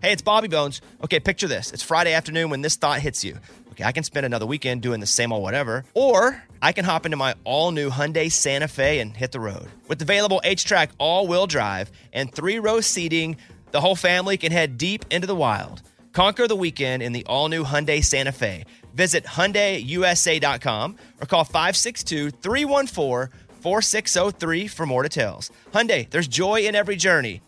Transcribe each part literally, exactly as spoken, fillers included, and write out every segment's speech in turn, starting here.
Hey, it's Bobby Bones. Okay, picture this. It's Friday afternoon when this thought hits you. Okay, I can spend another weekend doing the same old whatever, or I can hop into my all-new Hyundai Santa Fe and hit the road. With available H-Track all-wheel drive and three-row seating, the whole family can head deep into the wild. Conquer the weekend in the all-new Hyundai Santa Fe. Visit Hyundai U S A dot com or call five six two, three one four, four six zero three for more details. Hyundai, there's joy in every journey.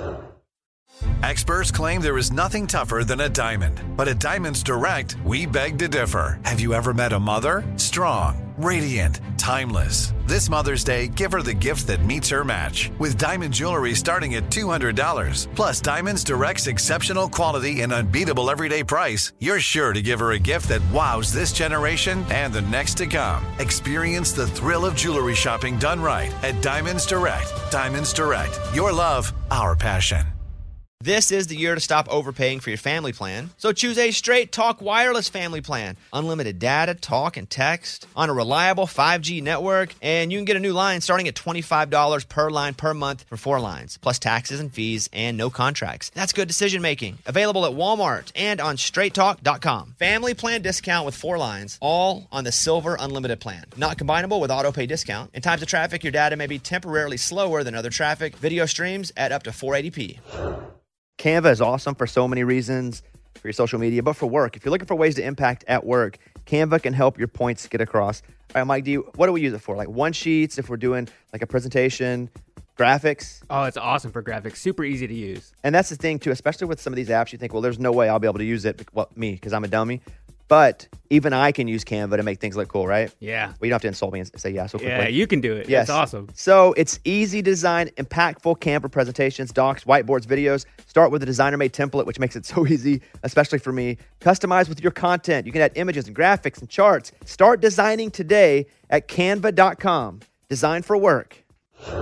Experts claim there is nothing tougher than a diamond. But at Diamonds Direct, we beg to differ. Have you ever met a mother? Strong, radiant, timeless. This Mother's Day, give her the gift that meets her match. With diamond jewelry starting at two hundred dollars. Plus Diamonds Direct's exceptional quality and unbeatable everyday price, you're sure to give her a gift that wows this generation and the next to come. Experience the thrill of jewelry shopping done right at Diamonds Direct. Diamonds Direct. Your love, our passion. This is the year to stop overpaying for your family plan. So choose a Straight Talk Wireless family plan. Unlimited data, talk, and text on a reliable five G network. And you can get a new line starting at twenty-five dollars per line per month for four lines, plus taxes and fees and no contracts. That's good decision making. Available at Walmart and on straight talk dot com. Family plan discount with four lines, all on the Silver Unlimited plan. Not combinable with auto pay discount. In times of traffic, your data may be temporarily slower than other traffic. Video streams at up to four eighty p. Canva is awesome for so many reasons, for your social media, but for work. If you're looking for ways to impact at work, Canva can help your points get across. All right, Mike, do you, what do we use it for? Like one sheets, if we're doing like a presentation, graphics? Oh, it's awesome for graphics. Super easy to use. And that's the thing, too, especially with some of these apps, you think, well, there's no way I'll be able to use it, well, me, because I'm a dummy. But even I can use Canva to make things look cool, right? Yeah. Well, you don't have to insult me and say yeah so quickly. Yeah, you can do it. Yes. It's awesome. So it's easy design, impactful Canva presentations, docs, whiteboards, videos. Start with a designer-made template, which makes it so easy, especially for me. Customize with your content. You can add images and graphics and charts. Start designing today at canva dot com. Design for work. Here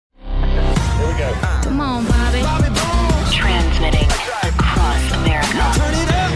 we go. Come on, Bobby. Bobby Bones. Transmitting across America. Turn it up.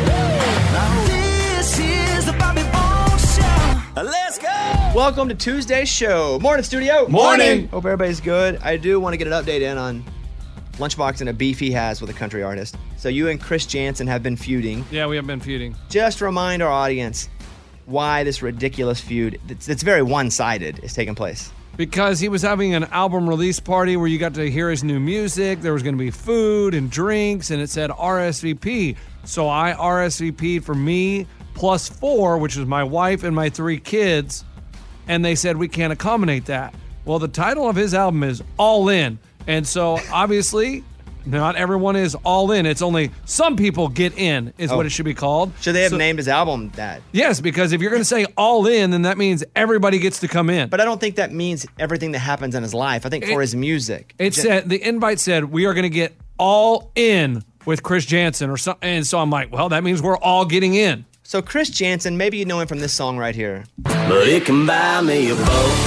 This is the Bobby Bones Show. Let's go. Welcome to Tuesday's show. Morning, studio. Morning. Hope everybody's good. I do want to get an update in on Lunchbox and a beef he has with a country artist. So you and Chris Jansen have been feuding. Yeah, we have been feuding. Just remind our audience why this ridiculous feud, it's, it's very one-sided, is taking place. Because he was having an album release party where you got to hear his new music. There was going to be food and drinks, and it said R S V P. So I R S V P'd for me plus four, which is my wife and my three kids, and they said we can't accommodate that. Well, the title of his album is All In, and so obviously not everyone is all in. It's only some people get in is Oh. what it should be called. Should they have So- named his album that? Yes, because if you're going to say all in, then that means everybody gets to come in. But I don't think that means everything that happens in his life. I think for It- his music. It Ju- said the invite said we are going to get all in with Chris Jansen or something, and so I'm like, well, that means we're all getting in. So Chris Jansen, maybe you know him from this song right here. But it can buy me a boat.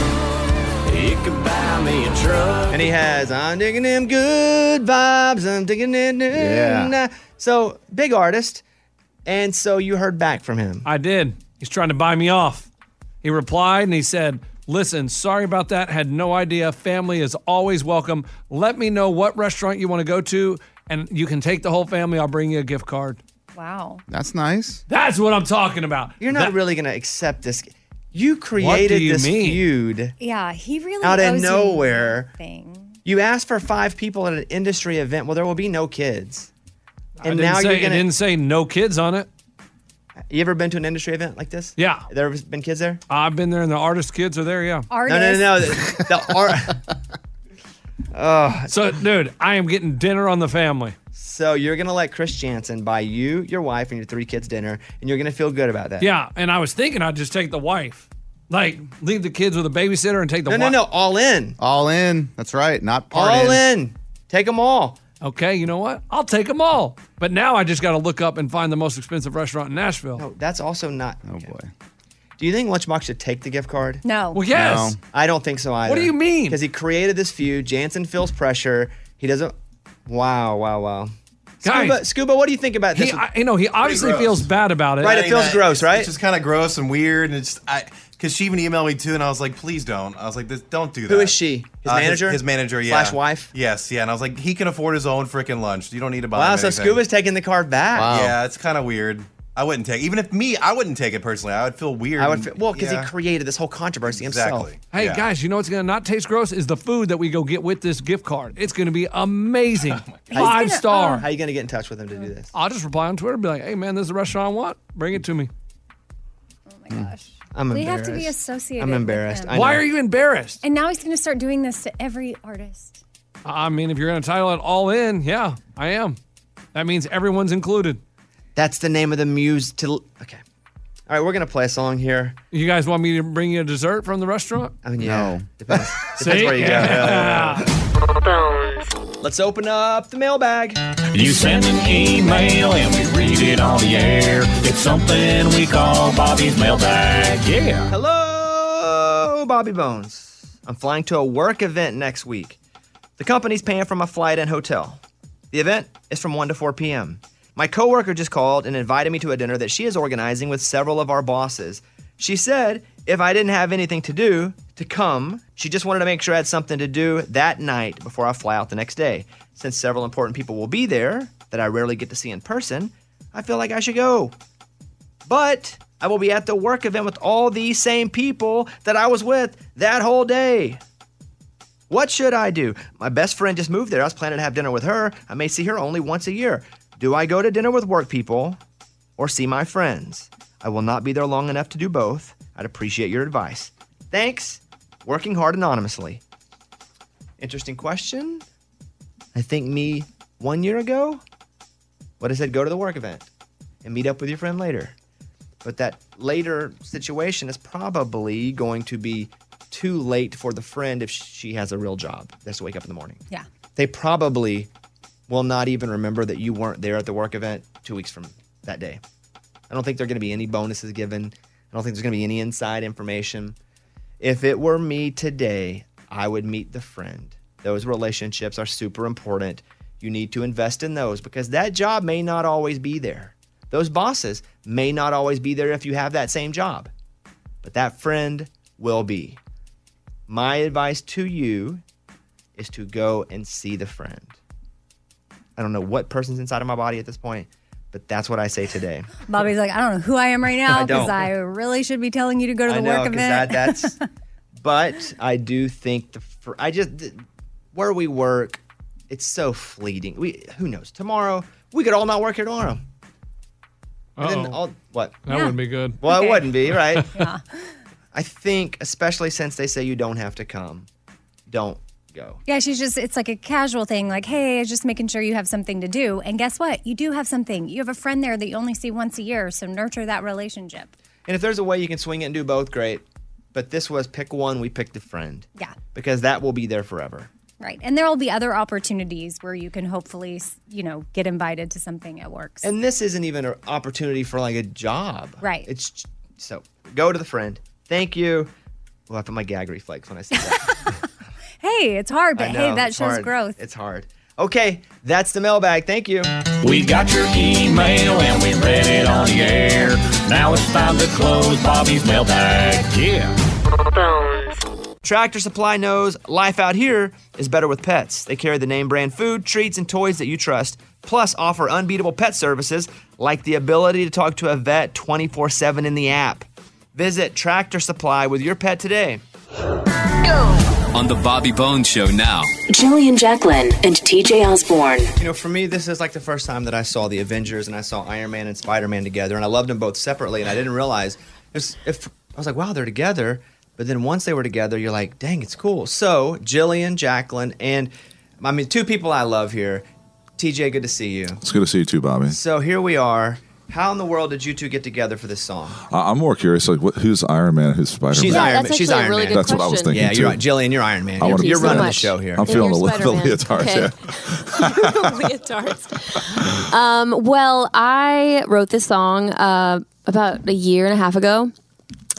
It can buy me a truck. And he has, I'm digging them good vibes, I'm digging it. Yeah. So, big artist. And so you heard back from him. I did. He's trying to buy me off. He replied and he said, listen, sorry about that. Had no idea. Family is always welcome. Let me know what restaurant you want to go to, and you can take the whole family. I'll bring you a gift card. Wow. That's nice. That's what I'm talking about. You're not That- really going to accept this. You created you this mean? feud Yeah, he really out of owes you nowhere. nothing. You asked for five people at an industry event. Well, there will be no kids. I And didn't now say, you're it going didn't to. say no kids on it. You ever been to an industry event like this? Yeah. There ever been kids there? I've been there and the artist kids are there, yeah. Artist. No, no, no, no. The, the art. Oh, So, dude, I am getting dinner on the family. so you're gonna let Chris Jansen buy you, your wife, and your three kids dinner, and you're gonna feel good about that. Yeah, and I was thinking I'd just take the wife. Like, leave the kids with a babysitter and take the No, wife. no, no. All in. All in. That's right. Not part All in. in. Take them all. Okay, you know what? I'll take them all. But now I just got to look up and find the most expensive restaurant in Nashville. No, that's also not. Oh okay. boy. Do you think Lunchbox should take the gift card? No. Well, yes. No. I don't think so either. What do you mean? Because he created this feud. Jansen feels pressure. He doesn't. Wow, wow, wow. Guys, Scuba, Scuba, what do you think about this? he, I, you know, he obviously gross. feels bad about it. Right, it feels that- gross, right? It's just kind of gross and weird, and it's I because she even emailed me too, and I was like, please don't. I was like, this, don't do that. Who is she? His Uh, manager? His, manager, yeah. Slash wife? Yes, yeah. And I was like, he can afford his own freaking lunch. You don't need to buy Wow, him so anything. Scuba's taking the card back. Wow. Yeah, it's kind of weird. I wouldn't take even if me, I wouldn't take it personally. I would feel weird. I would and- feel, well, because yeah. he created this whole controversy himself. Exactly. Hey, Yeah. guys, you know what's going to not taste gross is the food that we go get with this gift card. It's going to be amazing. Oh Five gonna- star. How are you going to get in touch with him to do this? I'll just reply on Twitter and be like, hey, man, this is the restaurant I want. Bring it to me. Oh my gosh. I'm We embarrassed. have to be associated. I'm with embarrassed. him. I Why know. are you embarrassed? And now he's going to start doing this to every artist. I mean, if you're going to title it All In, yeah, I am. That means everyone's included. That's the name of the muse to. Okay. All right, we're going to play a song here. You guys want me to bring you a dessert from the restaurant? I mean, yeah. No. Depends, depends where you go. Yeah, yeah, yeah. Let's open up the mailbag. You send an email and we read it on the air. It's something we call Bobby's mailbag. Yeah. Hello, Bobby Bones. I'm flying to a work event next week. The company's paying for my flight and hotel. The event is from one to four p.m. My coworker just called and invited me to a dinner that she is organizing with several of our bosses. She said if I didn't have anything to do, to come. She just wanted to make sure I had something to do that night before I fly out the next day. Since several important people will be there that I rarely get to see in person, I feel like I should go. But I will be at the work event with all these same people that I was with that whole day. What should I do? My best friend just moved there. I was planning to have dinner with her. I may see her only once a year. Do I go to dinner with work people or see my friends? I will not be there long enough to do both. I'd appreciate your advice. Thanks. Working hard anonymously. Interesting question. I think me one year ago would have said go to the work event and meet up with your friend later. But that later situation is probably going to be too late for the friend if she has a real job. Has to wake up in the morning. Yeah. They probably will not even remember that you weren't there at the work event two weeks from that day. I don't think there are going to be any bonuses given. I don't think there's going to be any inside information. If it were me today, I would meet the friend. Those relationships are super important. You need to invest in those because that job may not always be there. Those bosses may not always be there if you have that same job, but that friend will be. My advice to you is to go and see the friend. I don't know what person's inside of my body at this point, but that's what I say today. Bobby's like, I don't know who I am right now I don't. because I really should be telling you to go to the I know, work 'cause event. That, that's, but I do think the fr- I just th- where we work, it's so fleeting. We who knows tomorrow we could all not work here tomorrow. And then Uh-oh. all, what? That Yeah. wouldn't be good. Well, Okay. it wouldn't be right. Yeah. I think, especially since they say you don't have to come, don't go. Yeah, she's just, it's like a casual thing. Like, hey, just making sure you have something to do. And guess what? You do have something. You have a friend there that you only see once a year. So nurture that relationship. And if there's a way you can swing it and do both, great. But this was pick one, we picked a friend. Yeah. Because that will be there forever. Right. And there will be other opportunities where you can hopefully, you know, get invited to something at work. And this isn't even an opportunity for like a job. Right. It's so go to the friend. Thank you. Well, I put my gag reflex when I say that. Hey, it's hard, but I hey, know, that it's shows hard. growth. It's hard. Okay, that's the mailbag. Thank you. We got your email and we read it on the air. Now it's time to close Bobby's mailbag. Yeah. Tractor Supply knows life out here is better with pets. They carry the name brand food, treats, and toys that you trust, plus offer unbeatable pet services like the ability to talk to a vet twenty-four seven in the app. Visit Tractor Supply with your pet today. On the Bobby Bones Show now. Jillian Jacqueline and T J Osborne. You know, for me, this is like the first time that I saw the Avengers and I saw Iron Man and Spider-Man together, and I loved them both separately, and I didn't realize if, if I was like, wow, they're together. But then once they were together, you're like, dang, it's cool. So Jillian, Jacqueline, and I mean, two people I love here. T J, good to see you. It's good to see you too, Bobby. So here we are. How in the world did you two get together for this song? I- I'm more curious, like, what, who's Iron Man, who's Spider Man? She's Yeah, Iron that's Man. She's actually a Iron really Man. good That's what I was question. thinking Yeah, too. you're right. Jillian, you're Iron Man. I You're, wanna- you're Thank you so running the much. show here. I'm feeling you're the, the Spider-Man. leotards, Okay. yeah. Leotards. Um, well, I wrote this song uh, about a year and a half ago.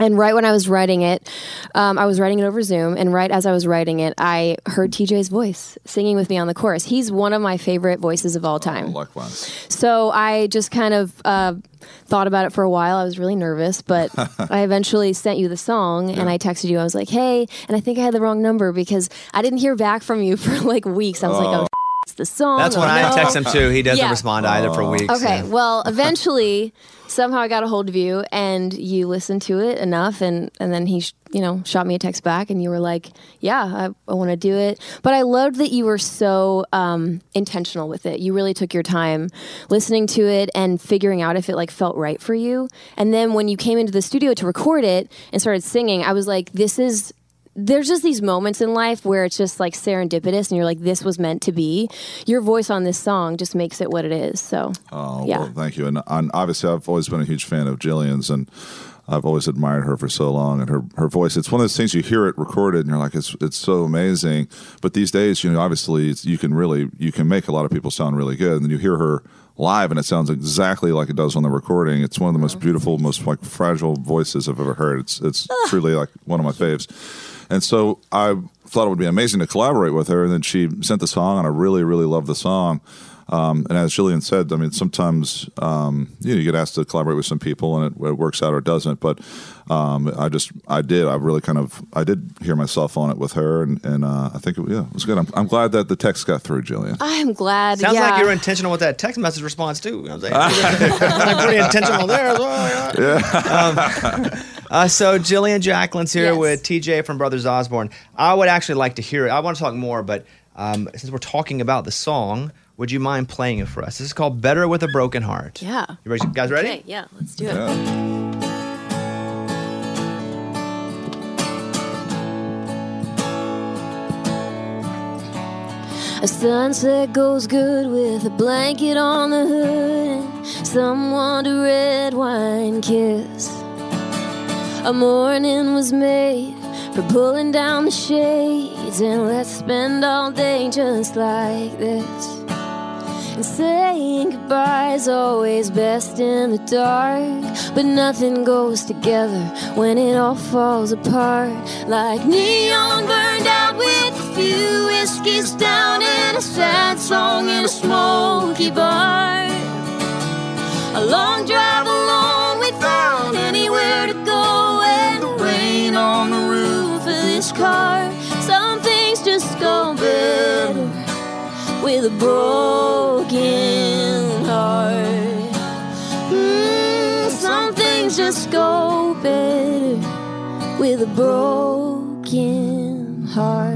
And right when I was writing it, um, I was writing it over Zoom, and right as I was writing it, I heard T J's voice singing with me on the chorus. He's one of my favorite voices of all time. Oh, likewise. So I just kind of uh, thought about it for a while. I was really nervous, but I eventually sent you the song, yeah. and I texted you. I was like, hey, and I think I had the wrong number because I didn't hear back from you for like weeks. I was oh. like, oh, it's the song. That's when oh, I no. text him too. He doesn't yeah. respond either for weeks. Okay, yeah. well, eventually, somehow I got a hold of you, and you listened to it enough, and, and then he, sh- you know, shot me a text back, and you were like, yeah, I, I want to do it. But I loved that you were so um, intentional with it. You really took your time listening to it and figuring out if it like felt right for you. And then when you came into the studio to record it and started singing, I was like, this is... There's just these moments in life where it's just like serendipitous and you're like, this was meant to be. Your voice on this song just makes it what it is. So, oh, yeah. well, thank you. And, and obviously, I've always been a huge fan of Jillian's, and I've always admired her for so long. And her, her voice, it's one of those things you hear it recorded and you're like, it's it's so amazing. But these days, you know, obviously, it's, you can really, you can make a lot of people sound really good. And then you hear her live and it sounds exactly like it does on the recording. It's one of the most beautiful, most like fragile voices I've ever heard. It's, it's truly like one of my faves. And so I thought it would be amazing to collaborate with her. And then she sent the song, and I really, really loved the song. Um, and as Jillian said, I mean, sometimes um, you know, you get asked to collaborate with some people, and it, it works out or it doesn't. But um, I just, I did. I really kind of, I did hear myself on it with her, and, and uh, I think, it, yeah, it was good. I'm, I'm glad that the text got through, Jillian. I'm glad. Sounds yeah. like you were intentional with that text message response too. I was like, I'm pretty intentional there as well. Yeah. Um, Uh, so Jillian Jacqueline's here yes. with T J from Brothers Osborne. I would actually like to hear it. I want to talk more, but um, since we're talking about the song, would you mind playing it for us? This is called Better with a Broken Heart. Yeah. You guys ready? Okay, yeah, let's do yeah. it. A sunset goes good with a blanket on the hood and someone to red wine kiss. A morning was made for pulling down the shades, and let's spend all day just like this. And saying goodbye's always best in the dark, but nothing goes together when it all falls apart. Like neon burned out with a few whiskeys down and a sad song in a smoky bar. A long drive alone without anywhere to go, and the rain on the roof of this car. Some things just go better with a broken heart. Mm, some things just go better with a broken heart.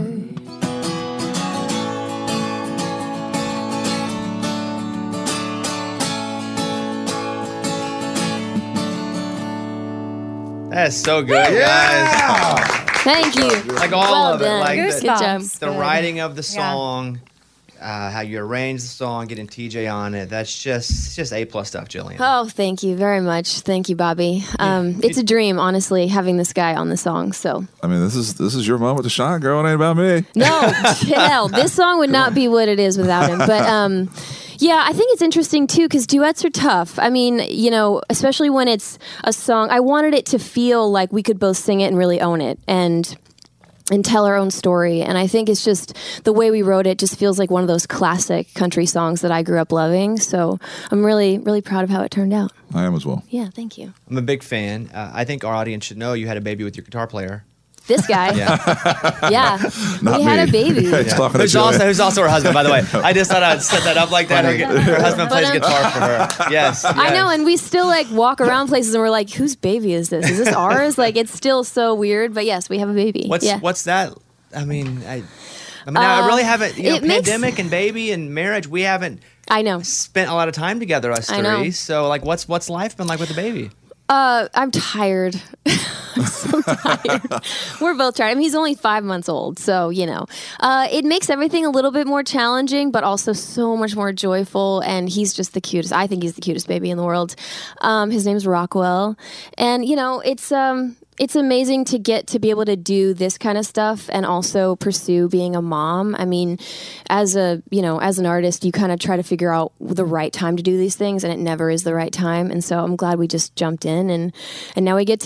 That's so good, Yeah! guys. Thank you. Like all well of done. it. Like Good the, job. the writing of the song, uh, how you arrange the song, getting T J on it. That's just it's just A plus stuff, Jillian. Oh, thank you very much. Thank you, Bobby. Um, it's a dream, honestly, having this guy on the song. So I mean, this is this is your moment to shine, girl. It ain't about me. no, hell, this song would not be what it is without him. But um, yeah, I think it's interesting too because duets are tough. I mean, you know, especially when it's a song. I wanted it to feel like we could both sing it and really own it, and. and tell our own story. And I think it's just the way we wrote it just feels like one of those classic country songs that I grew up loving. So I'm really, really proud of how it turned out. I am as well. Yeah, thank you. I'm a big fan. Uh, I think our audience should know you had a baby with your guitar player. This guy. Yeah. yeah. Not we me. had a baby. Yeah, he's Yeah. talking to Who's, Jillian. also, who's also her husband, by the way. I just thought I'd set that up like that. Her, her husband plays guitar for her. Yes, yes. I know, and we still like walk around places and we're like, whose baby is this? Is this ours? Like, it's still so weird. But yes, we have a baby. What's yeah. what's that? I mean, I, I mean, I really haven't. You know, it makes- pandemic and baby and marriage. We haven't I know. spent a lot of time together, us I know. three. So, like, what's what's life been like with the baby? Uh, I'm tired. I'm so tired. We're both tired. I mean, he's only five months old, so you know, uh, it makes everything a little bit more challenging, but also so much more joyful. And he's just the cutest. I think he's the cutest baby in the world. Um, his name's Rockwell, and you know, it's um. It's amazing to get to be able to do this kind of stuff and also pursue being a mom. I mean, as a, you know, as an artist, you kind of try to figure out the right time to do these things, and it never is the right time. And so I'm glad we just jumped in, and, and now we get to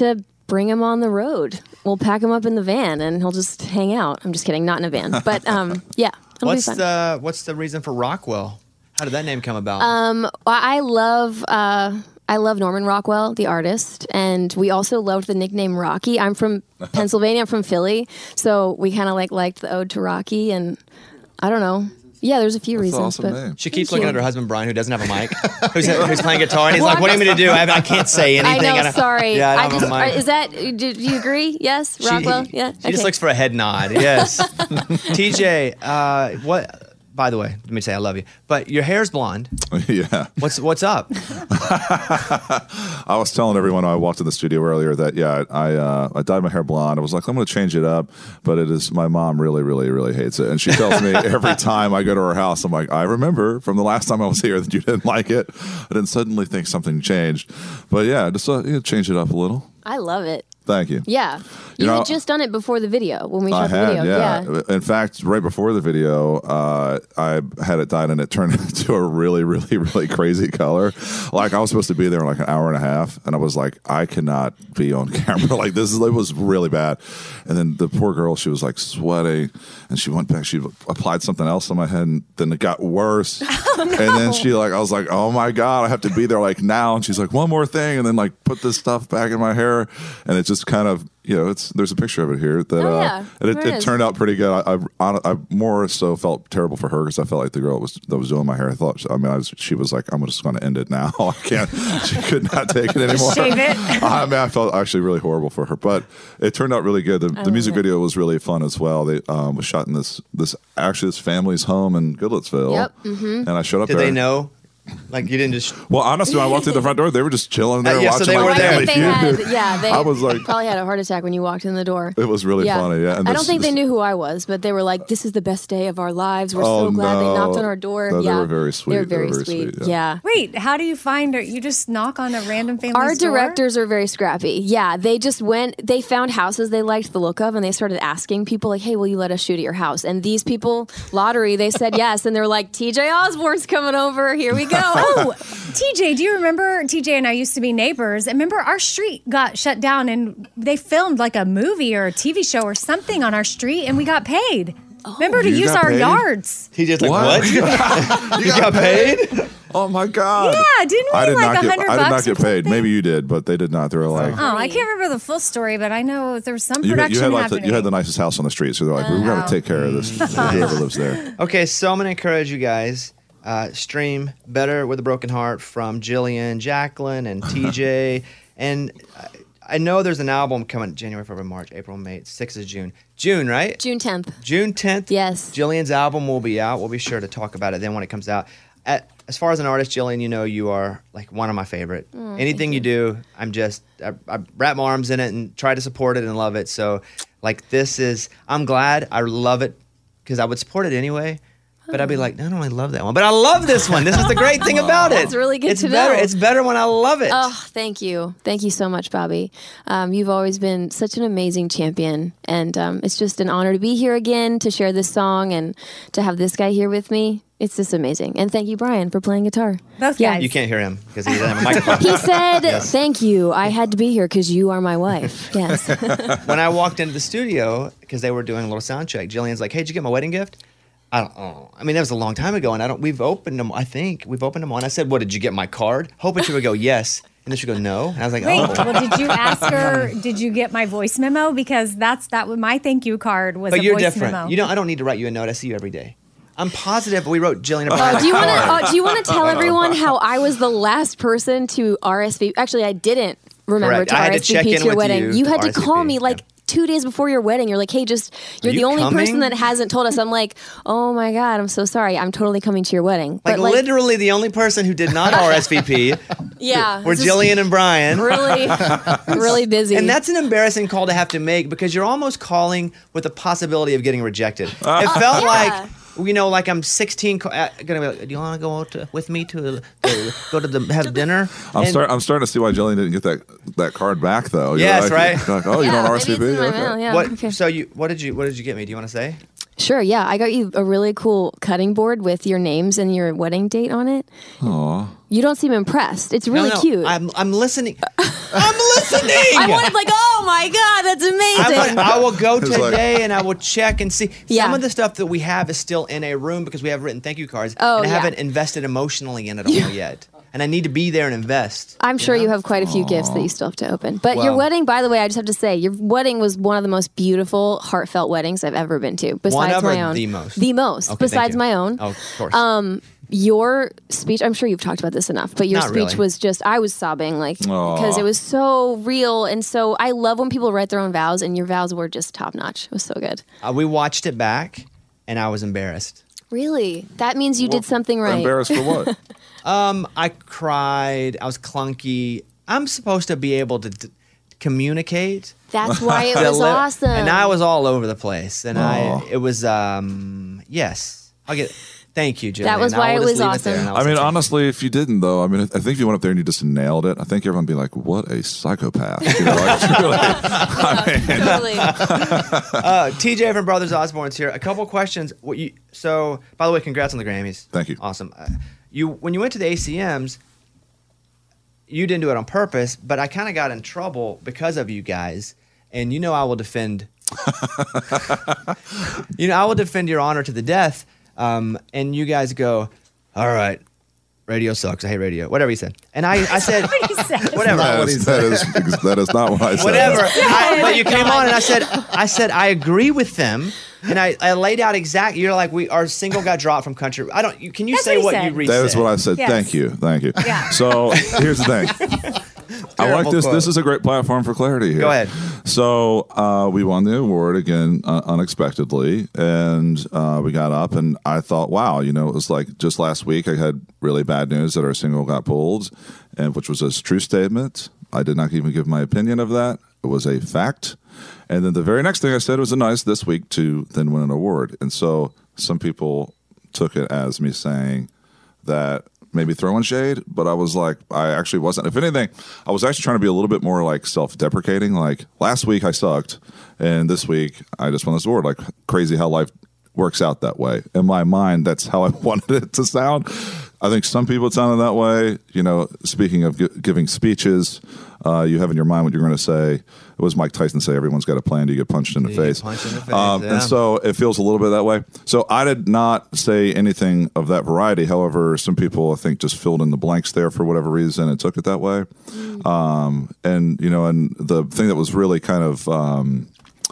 bring him on the road. We'll pack him up in the van and he'll just hang out. I'm just kidding, not in a van. But um, yeah, it'll What's be fun. the What's the reason for Rockwell? How did that name come about? Um, well, I love uh, I love Norman Rockwell, the artist, and we also loved the nickname Rocky. I'm from Pennsylvania. I'm from Philly, so we kind of like liked the ode to Rocky, and I don't know. Yeah, there's a few That's an reasons. awesome but name. She keeps Thank looking you. at her husband Brian, who doesn't have a mic, who's, who's playing guitar, and he's Well, like, "What do you want me to do? I, I can't say I anything." know. And I- Sorry. Yeah, I don't just, have a mic. is that? Do, do you agree? Yes, She- Rockwell. yeah. She just looks for a head nod. Yes. T J, uh, what? By the way, let me say I love you, but your hair's blonde. yeah. What's What's up? I was telling everyone when I walked in the studio earlier that yeah, I uh, I dyed my hair blonde. I was like, I'm going to change it up, but it is my mom really, really, really hates it, and she tells me every time I go to her house, I'm like, I remember from the last time I was here that you didn't like it. I didn't suddenly think something changed, but yeah, just uh, you know, change it up a little. I love it. Thank you. Yeah. You, You know, had just done it before the video when we I shot the had, video. yeah. In fact, right before the video, uh, I had it dyed and it turned into a really, really, really crazy color. Like I was supposed to be there in like an hour and a half, and I was like, I cannot be on camera. Like this is it was really bad. And then the poor girl, she was like sweating, and she went back. She applied something else on my head, and then it got worse. Oh, no. And then she like, I was like, oh my god, I have to be there like now. And she's like, one more thing, and then like put this stuff back in my hair, and it just kind of. You know, it's there's a picture of it here that Oh, uh, yeah. and it, There it it is. turned out pretty good. I, I, I more so felt terrible for her because I felt like the girl that was that was doing my hair. I thought, I mean, I was, she was like, I'm just going to end it now. I can't. She could not take it anymore. Shave it. I mean, I felt actually really horrible for her, but it turned out really good. The, I the music love it. video was really fun as well. They um, was shot in this this actually this family's home in Goodlettsville. Yep. Mhm. And I showed up Did there. they know? Like you didn't just. Well, honestly, when I walked through the front door, they were just chilling there Uh, yeah, so watching they like were there. Family They Feud. had, yeah, they I was like, probably had a heart attack when you walked in the door. it was really Yeah. funny. Yeah, and I this- don't think this- they knew who I was, but they were like, "This is the best day of our lives. We're Oh, so glad no. they knocked on our door." No, they yeah, were very sweet. They were They were very, very sweet. sweet, Yeah. Wait, how do you find her? You just knock on a random family's Our door? directors are very scrappy. Yeah, they just went. They found houses they liked the look of, and they started asking people like, "Hey, will you let us shoot at your house?" And these people, lottery, they said yes, and they're like, "T J Osborne's coming over. Here we go." Oh, T J, do you remember T J and I used to be neighbors? And remember our street got shut down and they filmed like a movie or a T V show or something on our street and we got paid. remember to You use got our paid? yards. He just like What? what? you You got paid? Oh my god! Yeah, didn't we I did like not a get. hundred I did not bucks or get paid. something? Maybe you did, but they did not. They were like, Oh, I can't remember the full story, but I know there was some you, had- production you had like the, happening. you had the nicest house on the street, so they're like, we're Oh. going to take care of this. Whoever lives there. Okay, so I'm gonna encourage you guys. Uh, stream Better with a Broken Heart from Jillian, Jacqueline, and T J. And I, I know there's an album coming January, February, March, April, May. sixth of June. June, right? June tenth. June tenth. Yes. Jillian's album will be out. We'll be sure to talk about it then when it comes out. At, as far as an artist, Jillian, you know you are like one of my favorite. Oh, Anything you. do, I'm just I, I wrap my arms in it and try to support it and love it. So, like this is, I'm glad. I love it because I would support it anyway. But I'd be like, not only love that one, but I love this one. This is the great thing about it. That's really good it's to better. know. It's better when I love it. Oh, thank you. Thank you so much, Bobby. Um, you've always been such an amazing champion. And um, it's just an honor to be here again, to share this song, and to have this guy here with me. It's just amazing. And thank you, Brian, for playing guitar. Both Yeah. guys. You can't hear him because he doesn't have a microphone. He said, Yes. thank you. I had to be here because you are my wife. Yes. When I walked into the studio, because they were doing a little sound check, Jillian's like, hey, did you get my wedding gift? I don't know. I mean, that was a long time ago, and I don't. We've opened them. I think we've opened them all. And I said, "What did you get my card?" Hoping she would go yes, and then she would go no. And I was like, Wait, "Oh." well, did you ask her, did you get my voice memo? Because that's that was my thank you card was But a you're voice different. memo. You don't. I don't need to write you a note. I see you every day. I'm positive we wrote Jillian a Oh, do you want to? card. Oh, do you want to tell everyone how I was the last person to R S V P? Actually, I didn't remember Correct. to I had to R S V P check to, in your with wedding. you You to had to R S V P, call me like two days before your wedding. You're like, hey, just you're Are the you only coming? person that hasn't told us. I'm like, oh my god, I'm so sorry. I'm totally coming to your wedding. Like, But literally the only person who did not R S V P yeah, were it's just Jillian and Brian. Really, really busy. And that's an embarrassing call to have to make because you're almost calling with the possibility of getting rejected. It felt yeah. like, you know, like I'm sixteen. ca- uh, Gonna be like, do you want to go out to, with me to uh, go to the have dinner? I'm, And- start, I'm starting to see why Jillian didn't get that that card back though. You're Yes, like, right? you're like, oh, you Yeah, don't maybe R S V P? it's in my Okay. mail, yeah. What? Okay. So you, what did you, what did you get me? Do you want to say? Sure, yeah. I got you a really cool cutting board with your names and your wedding date on it. Aw. You don't seem impressed. It's really no, no, cute. I'm, I'm listening. I'm listening. I wanted like, oh my God, that's amazing. I, I will go It's like- today and I will check and see. Yeah. Some of the stuff that we have is still in a room because we have written thank you cards. Oh, and I yeah. haven't invested emotionally in it all yet. And I need to be there and invest. I'm sure you have quite a few gifts that you still have to open. But your Wow. wedding, by the way, I just have to say, your wedding was one of the most beautiful, heartfelt weddings I've ever been to. Besides One of my or own. the most? The most. Okay, thank besides you. my own. Oh, of course. Um, your speech, I'm sure you've talked about this enough, but your Not speech really. was just, I was sobbing like, Aw. because it was so real. And so I love when people write their own vows, and your vows were just top notch. It was so good. Uh, we watched it back and I was embarrassed. Really? That means you did something right. Embarrassed for what? Um, I cried. I was clunky. I'm supposed to be able to d- communicate. That's why it The was li- awesome. And I was all over the place. And I, Aw. it was, um, yes. I'll get. Thank you, Jillian. That was I why will it just was leave there awesome. and I'll I mean, say- honestly, if you didn't, though, I mean, I think if you went up there and you just nailed it, I think everyone would be like, what a psychopath. You know, like, it's really- I mean, uh, T J from Brothers Osborne's here. A couple questions. What you? So, by the way, congrats on the Grammys. Thank you. Awesome. Uh, you when you went to the A C Ms, you didn't do it on purpose, but I kind of got in trouble because of you guys. And you know, I will defend. you know, I will defend your honor to the death. Um, and you guys go, all right. Radio sucks. I hate radio. Whatever he said. And I, I said, whatever. that, is, that, is, that is not what I said. Whatever. I, but you came on and I said, I said, I agree with them. And I, I laid out exactly, you're like, we our single got dropped from country. I don't, you, can you That's say what what, he you said. re That is what I said. Yes. Thank you. Thank you. Yeah. So here's the thing. I like Terrible this. quote. This is a great platform for clarity here. Go ahead. So uh, we won the award again uh, unexpectedly, and uh, we got up, and I thought, wow, you know, it was like just last week I had really bad news that our single got pulled, and which was a true statement. I did not even give my opinion of that. It was a fact. And then the very next thing I said was a nice this week to then win an award. And so some people took it as me saying that maybe throwing shade, but I was like, I actually wasn't. If anything, I was actually trying to be a little bit more like self-deprecating. Like last week I sucked, and this week I just won this award. Like crazy how life works out that way. In my mind, that's how I wanted it to sound. I think some people it sounded that way. You know, speaking of gi- giving speeches, uh, you have in your mind what you're going to say. It was Mike Tyson say, everyone's got a plan to get punched in the You face. get punched in the face, Um, yeah. And so it feels a little bit that way. So I did not say anything of that variety. However, some people I think just filled in the blanks there for whatever reason and took it that way. Um, and, you know, and the thing that was really kind of... Um,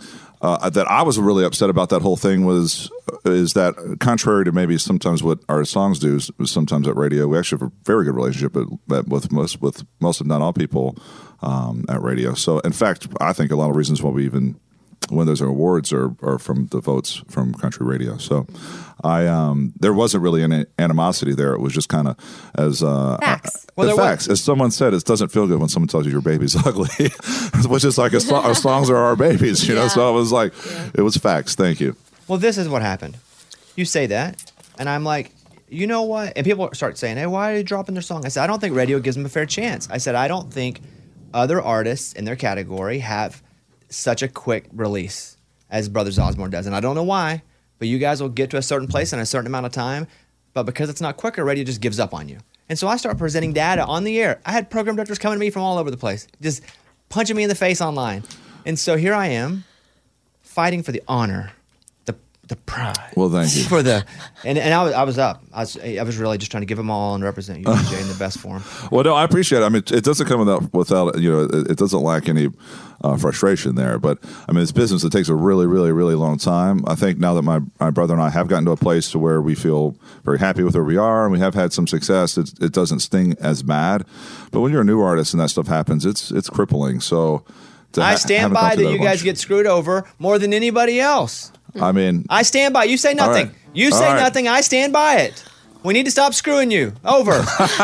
Uh, that I was really upset about that whole thing was is that contrary to maybe sometimes what our songs do, sometimes at radio, we actually have a very good relationship with, with most with most if not all people um, at radio. So in fact, I think a lot of reasons why we even win those awards are, are from the votes from country radio. So I um, there wasn't really any animosity there. It was just kind of as uh, Facts. Uh, Well, the there was- facts. As someone said, it doesn't feel good when someone tells you your baby's ugly, which is like a so- our songs are our babies, you know. Yeah. So I was like, it was facts. Thank you. Well, this is what happened. You say that, and I'm like, you know what? And people start saying, hey, why are you dropping their song? I said, I don't think radio gives them a fair chance. I said, I don't think other artists in their category have such a quick release as Brothers Osborne does. And I don't know why, but you guys will get to a certain place in a certain amount of time. But because it's not quicker, radio just gives up on you. And so I start presenting data on the air. I had program directors coming to me from all over the place, just punching me in the face online. And so here I am, fighting for the honor, the the pride. Well, thank you. For the and, and I was I was up. I was I was really just trying to give them all and represent you, D J, in the best form. Well, no, I appreciate it. I mean, it doesn't come without, without you know, it, it doesn't lack any uh, frustration there. But, I mean, it's business. It takes a really, really, really long time. I think now that my, my brother and I have gotten to a place to where we feel very happy with where we are and we have had some success, it, it doesn't sting as bad. But when you're a new artist and that stuff happens, it's it's crippling. So to I ha- stand having by gone that through you a guys bunch- get screwed over more than anybody else. I mean, I stand by. You say All nothing. right. You All say right. nothing. I stand by it. We need to stop screwing you. Over.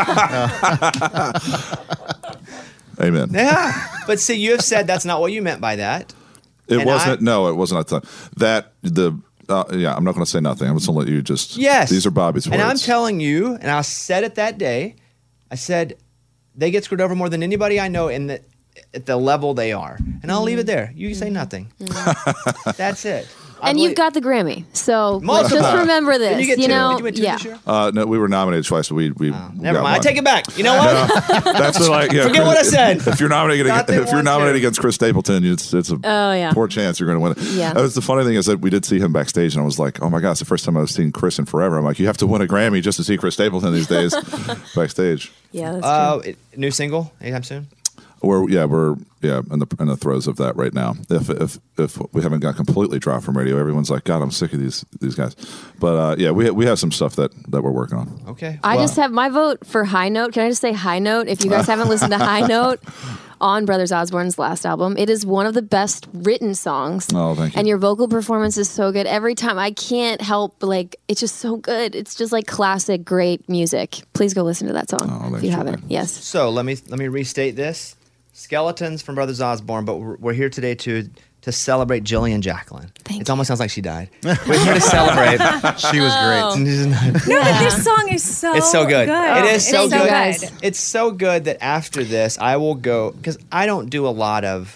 amen. Yeah. But see, you have said that's not what you meant by that. It And wasn't. I- no, it wasn't. At the time. That the uh, yeah. I'm not going to say nothing. I'm just going to let you just. Yes. These are Bobby's words. And I'm telling you, and I said it that day, I said, they get screwed over more than anybody I know in the, at the level they are. And I'll leave it there. You say nothing. That's it. And you've got the Grammy, so let's Multiple. just remember this. Did you get two? know, Did you win two yeah. this year? Uh, no, we were nominated twice, but we we Never got mind. I one. take it back. You know what? That's what, like yeah. Forget what I said. If you're nominated, Thought they if you're want nominated to. against Chris Stapleton, it's it's a Oh, yeah. poor chance you're going to win it. Yeah. That was the funny thing is that we did see him backstage, and I was like, oh my gosh, the first time I've seen Chris in forever. I'm like, you have to win a Grammy just to see Chris Stapleton these days backstage. Yeah, that's Uh, it- new single anytime soon? We're yeah we're yeah in the in the throes of that right now. If if if we haven't got completely dropped from radio, everyone's like, God, I'm sick of these these guys. But uh, yeah, we we have some stuff that, that we're working on. Okay. I just have my vote for High Note. Can I just say High Note? If you guys haven't listened to High Note on Brothers Osborne's last album, it is one of the best written songs. Oh, thank you. And your vocal performance is so good. Every time I can't help, like, it's just so good. It's just like classic, great music. Please go listen to that song Oh, if you haven't. Yes. So let me let me restate this: Skeletons from Brothers Osborne, but we're, we're here today to to celebrate Jillian Jacqueline. Thank it almost sounds like she died. We're here to celebrate. She was Oh. great. No, but this song is so It's so good. It is so It's so good. good. It's so good that after this, I will go because I don't do a lot of.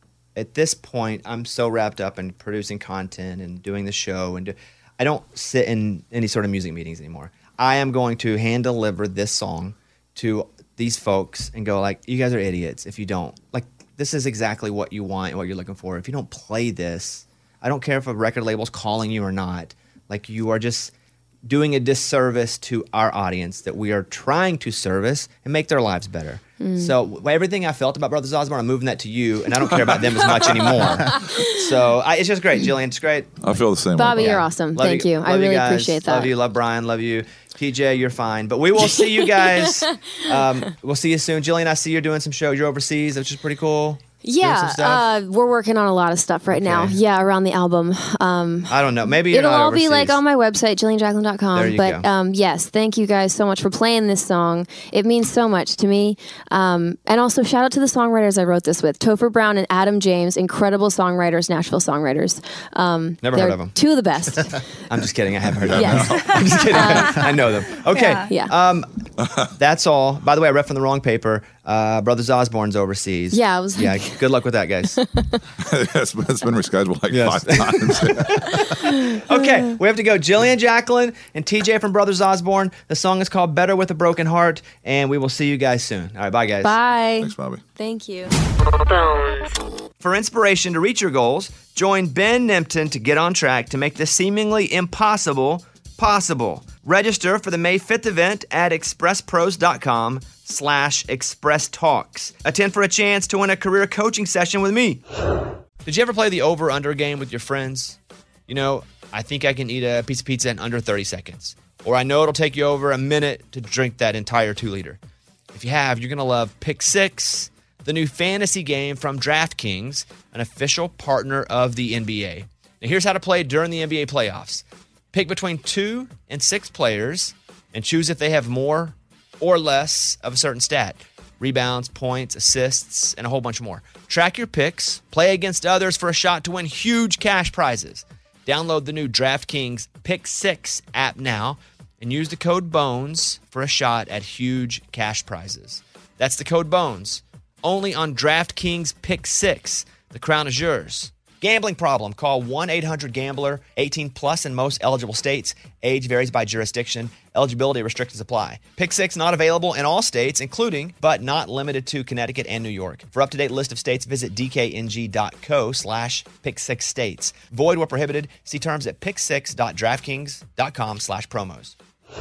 At this point, I'm so wrapped up in producing content and doing the show, and do, I don't sit in any sort of music meetings anymore. I am going to hand deliver this song to these folks and go like, "You guys are idiots if you don't like. This is exactly what you want and what you're looking for. If you don't play this, I don't care if a record label's calling you or not. Like you are just." doing a disservice to our audience that we are trying to service and make their lives better. Mm. So everything I felt about Brothers Osborne, I'm moving that to you, and I don't care about them as much anymore. So I, it's just great, Jillian. It's great. I feel the same Bobby, way. you're awesome. Love Thank you. I love really guys. appreciate that. Love you. Love Brian. Love you. T J, you're fine. But we will see you guys. um, we'll see you soon. Jillian, I see you're doing some shows. You're overseas, which is pretty cool. Doing some Yeah, stuff. uh, we're working on a lot of stuff right now. Okay. Yeah, around the album. Um, I don't know. Maybe you're it'll not all be overseas. like on my website, jillian jacqueline dot com. There you but go. um, yes, thank you guys so much for playing this song. It means so much to me. Um, and also shout out to the songwriters I wrote this with, Topher Brown and Adam James, incredible songwriters, Nashville songwriters. Um, Never they're heard of them. Two of the best. I'm just kidding. I haven't heard of Yes. them. I'm just kidding. I know them. Okay. Yeah. Um, that's all. By the way, I read from the wrong paper. Uh, Brothers Osborne's overseas. Yeah, I was Yeah. like- Good luck with that, guys. it's, been- it's been rescheduled like Yes. five times. Okay, we have to go. Jillian Jacqueline and T J from Brothers Osborne. The song is called "Better with a Broken Heart," and we will see you guys soon. All right, bye, guys. Bye. Thanks, Bobby. Thank you. For inspiration to reach your goals, join Ben Nimpton to get on track to make the seemingly impossible possible. Register for the May fifth event at expresspros.com slash express talks. Attend for a chance to win a career coaching session with me. Did you ever play the over-under game with your friends? You know, I think I can eat a piece of pizza in under thirty seconds. Or I know it'll take you over a minute to drink that entire two liter. If you have, you're going to love Pick Six, the new fantasy game from DraftKings, an official partner of the N B A. Now, here's how to play during the N B A playoffs. Pick between two and six players and choose if they have more or less of a certain stat. Rebounds, points, assists, and a whole bunch more. Track your picks, play against others for a shot to win huge cash prizes. Download the new DraftKings Pick Six app now and use the code BONES for a shot at huge cash prizes. That's the code BONES. Only on DraftKings Pick Six. The crown is yours. Gambling problem? Call one eight hundred gambler, eighteen plus in most eligible states. Age varies by jurisdiction. Eligibility restrictions apply. Pick Six not available in all states, including, but not limited to, Connecticut and New York. For up-to-date list of states, visit dkng.co slash pick six states. Void where prohibited. See terms at pick six dot draftkings dot com slash promos.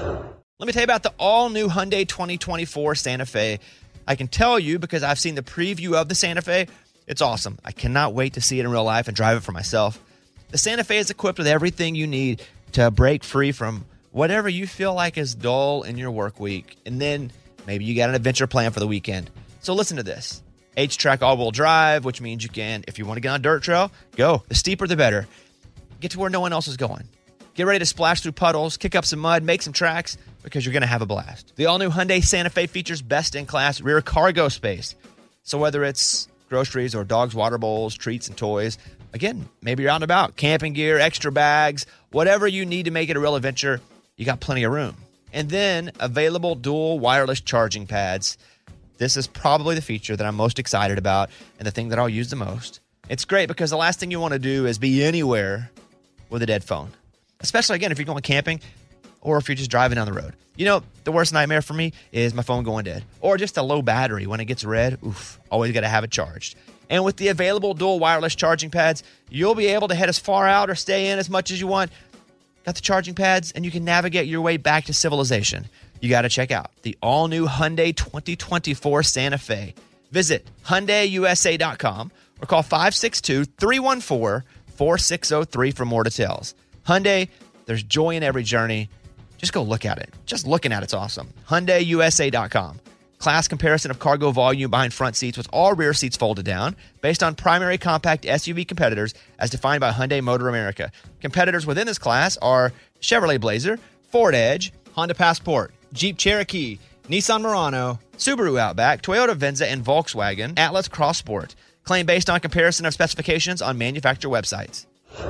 Let me tell you about the all-new Hyundai twenty twenty-four Santa Fe. I can tell you because I've seen the preview of the Santa Fe. It's awesome. I cannot wait to see it in real life and drive it for myself. The Santa Fe is equipped with everything you need to break free from whatever you feel like is dull in your work week. And then maybe you got an adventure plan for the weekend. So listen to this. H-Track all-wheel drive, which means you can, if you want to get on a dirt trail, go. The steeper, the better. Get to where no one else is going. Get ready to splash through puddles, kick up some mud, make some tracks, because you're going to have a blast. The all-new Hyundai Santa Fe features best-in-class rear cargo space. So whether it's groceries or dogs' water bowls, treats, and toys, again, maybe you're out and about, camping gear, extra bags, whatever you need to make it a real adventure, you got plenty of room. And then available dual wireless charging pads. This is probably the feature that I'm most excited about and the thing that I'll use the most. It's great because the last thing you want to do is be anywhere with a dead phone. Especially, again, if you're going camping or if you're just driving down the road. You know, the worst nightmare for me is my phone going dead or just a low battery. When it gets red, oof, always got to have it charged. And with the available dual wireless charging pads, you'll be able to head as far out or stay in as much as you want. Got the charging pads, and you can navigate your way back to civilization. You got to check out the all-new Hyundai twenty twenty-four Santa Fe. Visit Hyundai U S A dot com or call five six two, three one four, four six zero three for more details. Hyundai, there's joy in every journey. Just go look at it. Just looking at it's awesome. Hyundai U S A dot com. Class comparison of cargo volume behind front seats with all rear seats folded down based on primary compact S U V competitors as defined by Hyundai Motor America. Competitors within this class are Chevrolet Blazer, Ford Edge, Honda Passport, Jeep Cherokee, Nissan Murano, Subaru Outback, Toyota Venza, and Volkswagen Atlas Cross Sport. Claim based on comparison of specifications on manufacturer websites.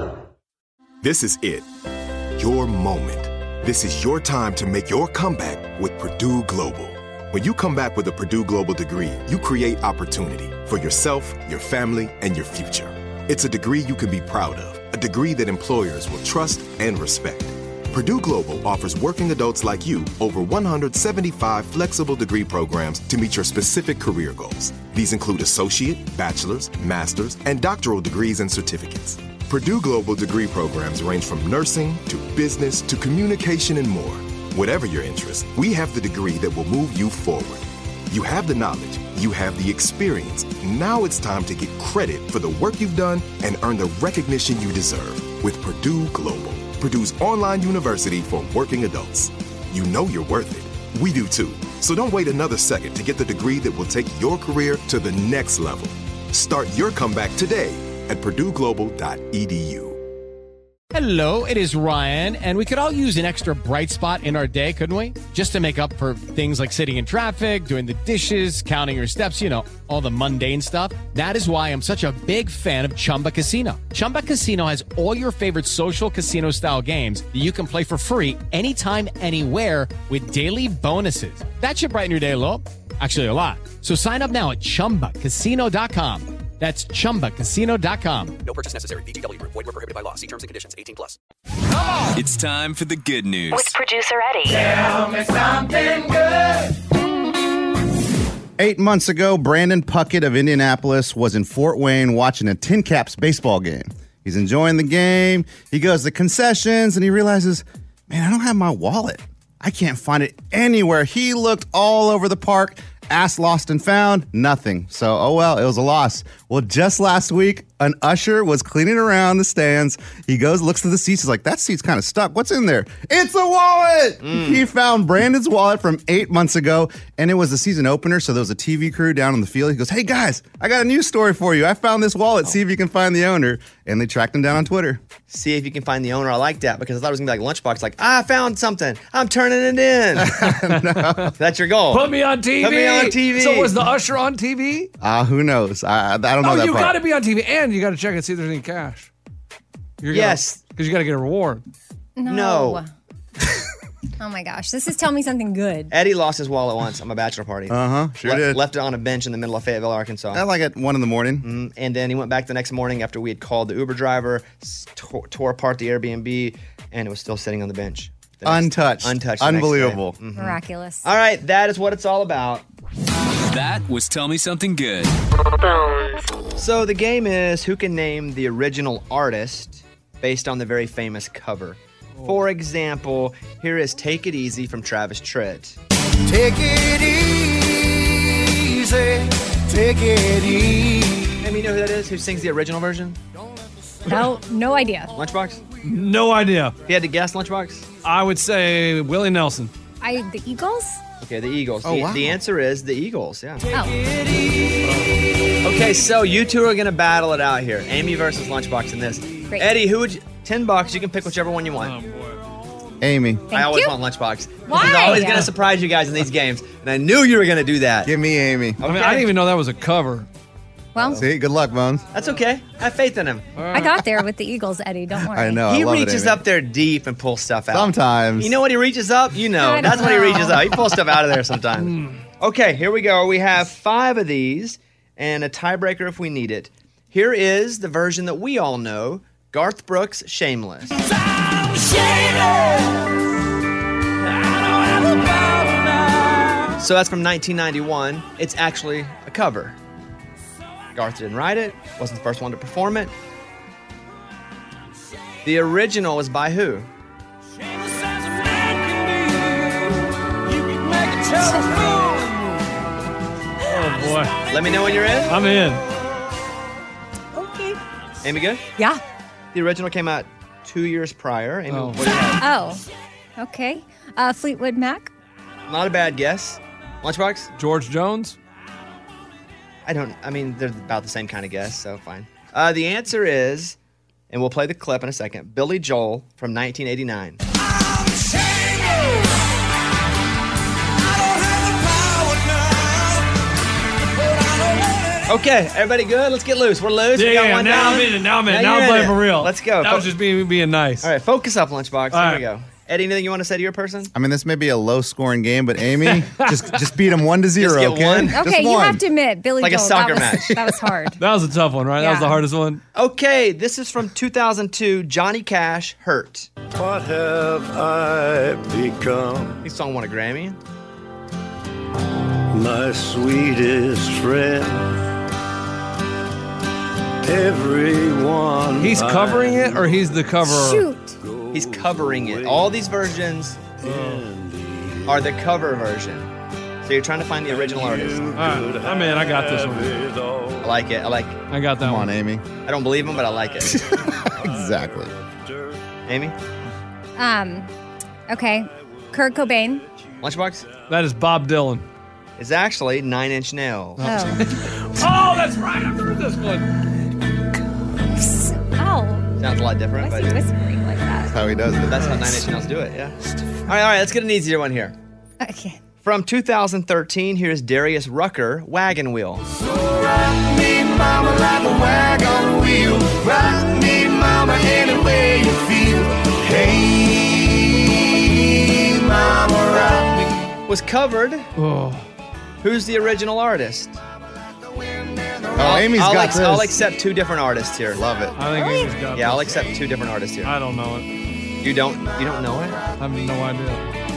This is it. Your moment. This is your time to make your comeback with Purdue Global. When you come back with a Purdue Global degree, you create opportunity for yourself, your family, and your future. It's a degree you can be proud of, a degree that employers will trust and respect. Purdue Global offers working adults like you over one hundred seventy-five flexible degree programs to meet your specific career goals. These include associate, bachelor's, master's, and doctoral degrees and certificates. Purdue Global degree programs range from nursing to business to communication and more. Whatever your interest, we have the degree that will move you forward. You have the knowledge, you have the experience. Now it's time to get credit for the work you've done and earn the recognition you deserve with Purdue Global, Purdue's online university for working adults. You know you're worth it. We do too. So don't wait another second to get the degree that will take your career to the next level. Start your comeback today at purdue global dot e d u. Hello, it is Ryan, and we could all use an extra bright spot in our day, couldn't we? Just to make up for things like sitting in traffic, doing the dishes, counting your steps, you know, all the mundane stuff. That is why I'm such a big fan of Chumba Casino. Chumba Casino has all your favorite social casino-style games that you can play for free anytime, anywhere with daily bonuses. That should brighten your day a little. Actually, a lot. So sign up now at chumba casino dot com. That's chumba casino dot com. No purchase necessary. V G W Group. Void where prohibited by law. See terms and conditions. eighteen plus. It's time for the good news. With producer Eddie. Tell me something good. Eight months ago, Brandon Puckett of Indianapolis was in Fort Wayne watching a Tin Caps baseball game. He's enjoying the game. He goes to concessions and he realizes, man, I don't have my wallet. I can't find it anywhere. He looked all over the park. Asked, lost, and found, nothing. So, oh well, it was a loss. Well, just last week, an usher was cleaning around the stands. He goes, looks at the seats. He's like, that seat's kind of stuck. What's in there? It's a wallet! Mm. He found Brandon's wallet from eight months ago, and it was the season opener, so there was a T V crew down on the field. He goes, hey, guys, I got a news story for you. I found this wallet. Oh. See if you can find the owner. And they tracked him down on Twitter. See if you can find the owner. I like that because I thought it was going to be like Lunchbox. Like, I found something. I'm turning it in. No. That's your goal. Put me on T V. Put me on T V. So was the usher on T V? Uh, who knows? I, I don't know oh, that you part. got to be on T V, and you got to check and see if there's any cash. You're yes. Because you got to get a reward. No. No. Oh my gosh, this is Tell Me Something Good. Eddie lost his wallet once on my bachelor party. Uh-huh, sure Le- did. Left it on a bench in the middle of Fayetteville, Arkansas. At like at one in the morning. Mm-hmm. And then he went back the next morning after we had called the Uber driver, tore, tore apart the Airbnb, and it was still sitting on the bench. The next, untouched. Untouched. Unbelievable. Mm-hmm. Miraculous. All right, that is what it's all about. That was Tell Me Something Good. So the game is who can name the original artist based on the very famous cover. For example, here is Take It Easy from Travis Tritt. Take it easy, take it easy. Amy, you know who that is? Who sings the original version? No, no idea. Lunchbox? No idea. If you had to guess, Lunchbox? I would say Willie Nelson. I the Eagles? Okay, the Eagles. Oh, the, wow. the answer is the Eagles, yeah. Oh. Okay, so you two are going to battle it out here. Amy versus Lunchbox in this. Great. Eddie, who would you... ten bucks, you can pick whichever one you want. Oh, boy. Amy. Thank I always you. want Lunchbox. Why? He's always going to surprise you guys in these games, and I knew you were going to do that. Give me Amy. Okay. I mean, I didn't even know that was a cover. Well, See, good luck, Bones. That's okay. I have faith in him. I got there with the Eagles, Eddie. Don't worry. I know. he I love it, reaches Amy. up there deep and pulls stuff out. Sometimes. You know what he reaches up? You know. I That's don't what he know. reaches up. He pulls stuff out of there sometimes. Okay, here we go. We have five of these and a tiebreaker if we need it. Here is the version that we all know. Garth Brooks, Shameless. So that's from nineteen ninety-one. It's actually a cover. Garth didn't write it, wasn't the first one to perform it. The original was by who? Oh, boy. Let me know when you're in. I'm in. Okay. Amy, good? Yeah. The original came out two years prior. Amy, Oh. what do you have? Oh, okay. Uh, Fleetwood Mac. Not a bad guess. Lunchbox? George Jones? I don't, I mean, they're about the same kind of guess, so fine. Uh, the answer is, and we'll play the clip in a second, Billy Joel from nineteen eighty-nine. Okay, everybody good? Let's get loose. We're loose. We got Yeah, one now down. I'm in it. Now I'm in it. Now Now you're I'm in playing it. for real. Let's go. That was just me being nice. All right, focus up, Lunchbox. All Here right. we go. Eddie, anything you want to say to your person? I mean, this may be a low-scoring game, but Amy, just just beat him one to zero. Just get okay, one? Just Okay, you one. have to admit, Billy Like a Joel, soccer that was, match. That was hard. That was a tough one, right? That was the Yeah. hardest one. Okay, this is from two thousand two, Johnny Cash, Hurt. What have I become? This song won a Grammy. My sweetest friend. Everyone. He's covering it, or he's the coverer? Shoot. He's covering it. All these versions are the cover version. So you're trying to find the original artist. All right, I'm in. I got this one. I like it. I like I got that Come one. on, Amy. I don't believe him, but I like it. Exactly. Amy? Um, okay. Kurt Cobain. Lunchbox? That is Bob Dylan. Is actually Nine Inch Nails. Oh. Oh, that's right. I've heard this one. Oh. Sounds a lot different, Why but is he whispering like that? That's how he does it. that's how Nine Inch Nails do it, yeah. All right, all right, let's get an easier one here. Okay. From two thousand thirteen, here's Darius Rucker, Wagon Wheel. Rock me, mama, like a wagon wheel. Rock me, mama, any way you feel. Hey, mama, rock me. Was covered. Oh. Who's the original artist? Oh, Amy's I'll, got ex- this. I'll accept two different artists here. Love it. I think Amy's got Yeah, I'll this. accept two different artists here. I don't know it. You don't you don't know it? I have no idea.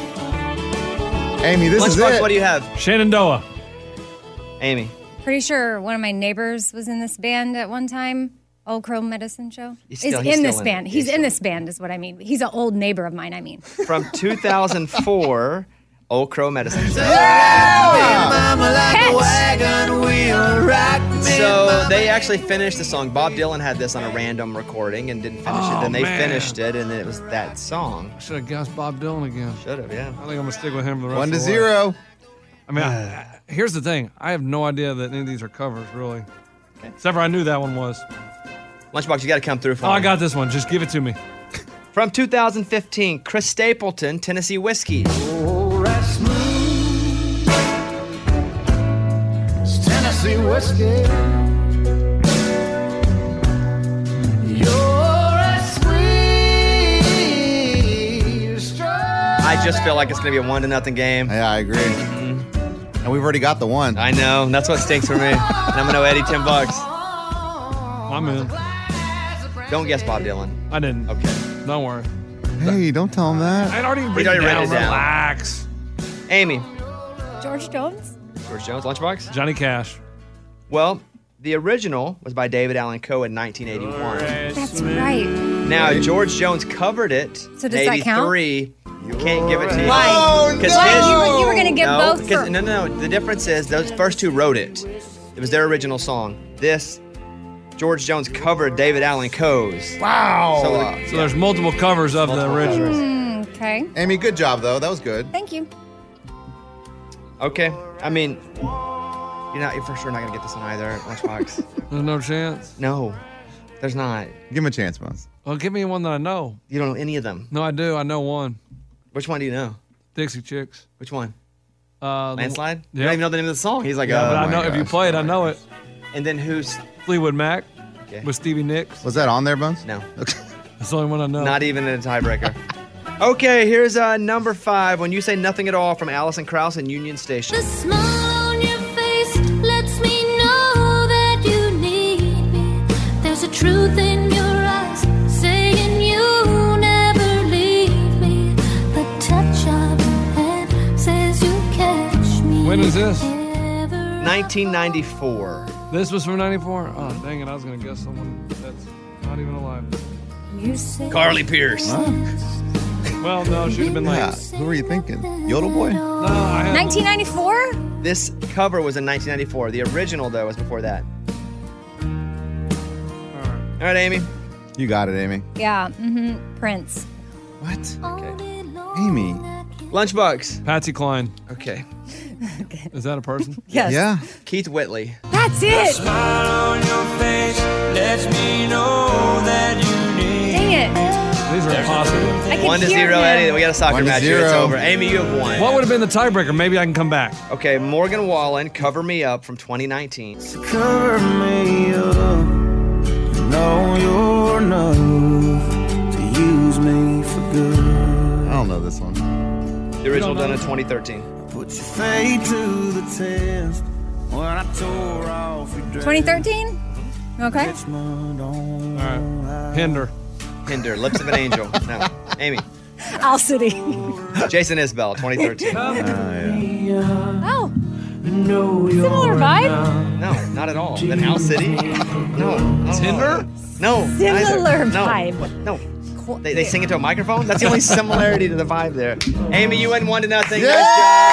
Amy, this is Lunchbox, it. what do you have? Shenandoah. Amy. Pretty sure one of my neighbors was in this band at one time. Old Crow Medicine Show. He's still- is he's in still this in band. it. He's He's in this band, is what I mean. He's an old neighbor of mine. I mean. From two thousand four, Old Crow Medicine. Mama, like a wagon wheel. Rock me, So mama. they actually finished the song. Bob Dylan had this on a random recording and didn't finish Oh, it. Then they man. finished it, and then it was that song. Should have guessed Bob Dylan again. Should have, yeah. I think I'm gonna stick with him for the rest One of to the way. zero. I mean, I, I- here's the thing. I have no idea that any of these are covers, really. Except for I knew that one was. Lunchbox, you got to come through for Oh, me. I got this one. Just give it to me. From two thousand fifteen, Chris Stapleton, Tennessee Whiskey. Oh, right smooth. It's Tennessee whiskey. You're as sweet as strawberry. I just feel like it's going to be a one to nothing game. Yeah, I agree. And we've already got the one. I know. That's what stinks for me. And I'm going to owe Eddie ten bucks. I'm in. Don't guess Bob Dylan. I didn't. Okay. Don't worry. Hey, don't tell him that. I'd already He'd written already down. written it down. Relax. Amy. George Jones. George Jones, Lunchbox? Johnny Cash. Well, the original was by David Allan Coe in nineteen eighty-one. That's right. Now, George Jones covered it So does in that count? eighty-three. Can't give it to you. Why? Oh, Because Why? his- You were, you were going to give no, both 'cause- for... no, no, no. The difference is those first two wrote it. It was their original song. This, George Jones covered David Allan Coe's. Wow. So, the- So there's multiple covers of the Multiple original. Mm, okay. Amy, good job, though. That was good. Thank you. okay. I mean, you're not. You're for sure not gonna get this one either, Lunchbox. There's no chance. No, there's not. Give him a chance, Bones. Well, give me one that I know. You don't know any of them. No, I do. I know one. Which one do you know? Dixie Chicks. Which one? Uh, the- Landslide? You Yeah. don't even know the name of the song. He's like, Yeah, oh but I my know if you gosh. play it, I know it. And then who's? Fleetwood Mac Okay. with Stevie Nicks. Was that on there, Bones? No, Okay. That's the only one I know. not even in a tiebreaker. Okay, here's uh, number five. When you say nothing at all from Alison Krauss and Union Station. The smile on your face lets me know that you need me. There's a truth in your eyes, this? nineteen ninety-four. This was from ninety-four? Oh, dang it. I was going to guess someone that's not even alive. Carly Pierce. Well, no, she'd have been like... Yeah. Who were you thinking? Yodel Boy? No, I had... nineteen ninety-four? This cover was in nineteen ninety-four. The original, though, was before that. All right, Amy. You got it, Amy. Yeah. Mm-hmm. Prince. What? Okay. Amy. Lunchbox. Patsy Cline. Okay. Is that a person? Yes. Yeah. Keith Whitley. That's it. Smile on your face lets me know that you need. Dang it. These are impossible. I can One to hear zero, him. Eddie. We got a soccer One to match here. It's zero. over. Amy, you have won. What would have been the tiebreaker? Maybe I can come back. Okay, Morgan Wallen, Cover Me Up from twenty nineteen. Cover me up. You know you're enough to use me for good. I don't know this one. The original done in twenty thirteen. Put your fate to the test when I tore off your dress. twenty thirteen? Okay. It's mud on All right. Hinder. Hinder, Lips of an Angel. No. Amy. Owl City. Jason Isbell, twenty thirteen. Oh. know Similar vibe? No, not at all. Then Owl City? No. Tinder? No. Similar neither. vibe. No. no. They, they sing into a microphone? That's the only similarity to the vibe there. Amy, you win one to nothing. Yeah! Nice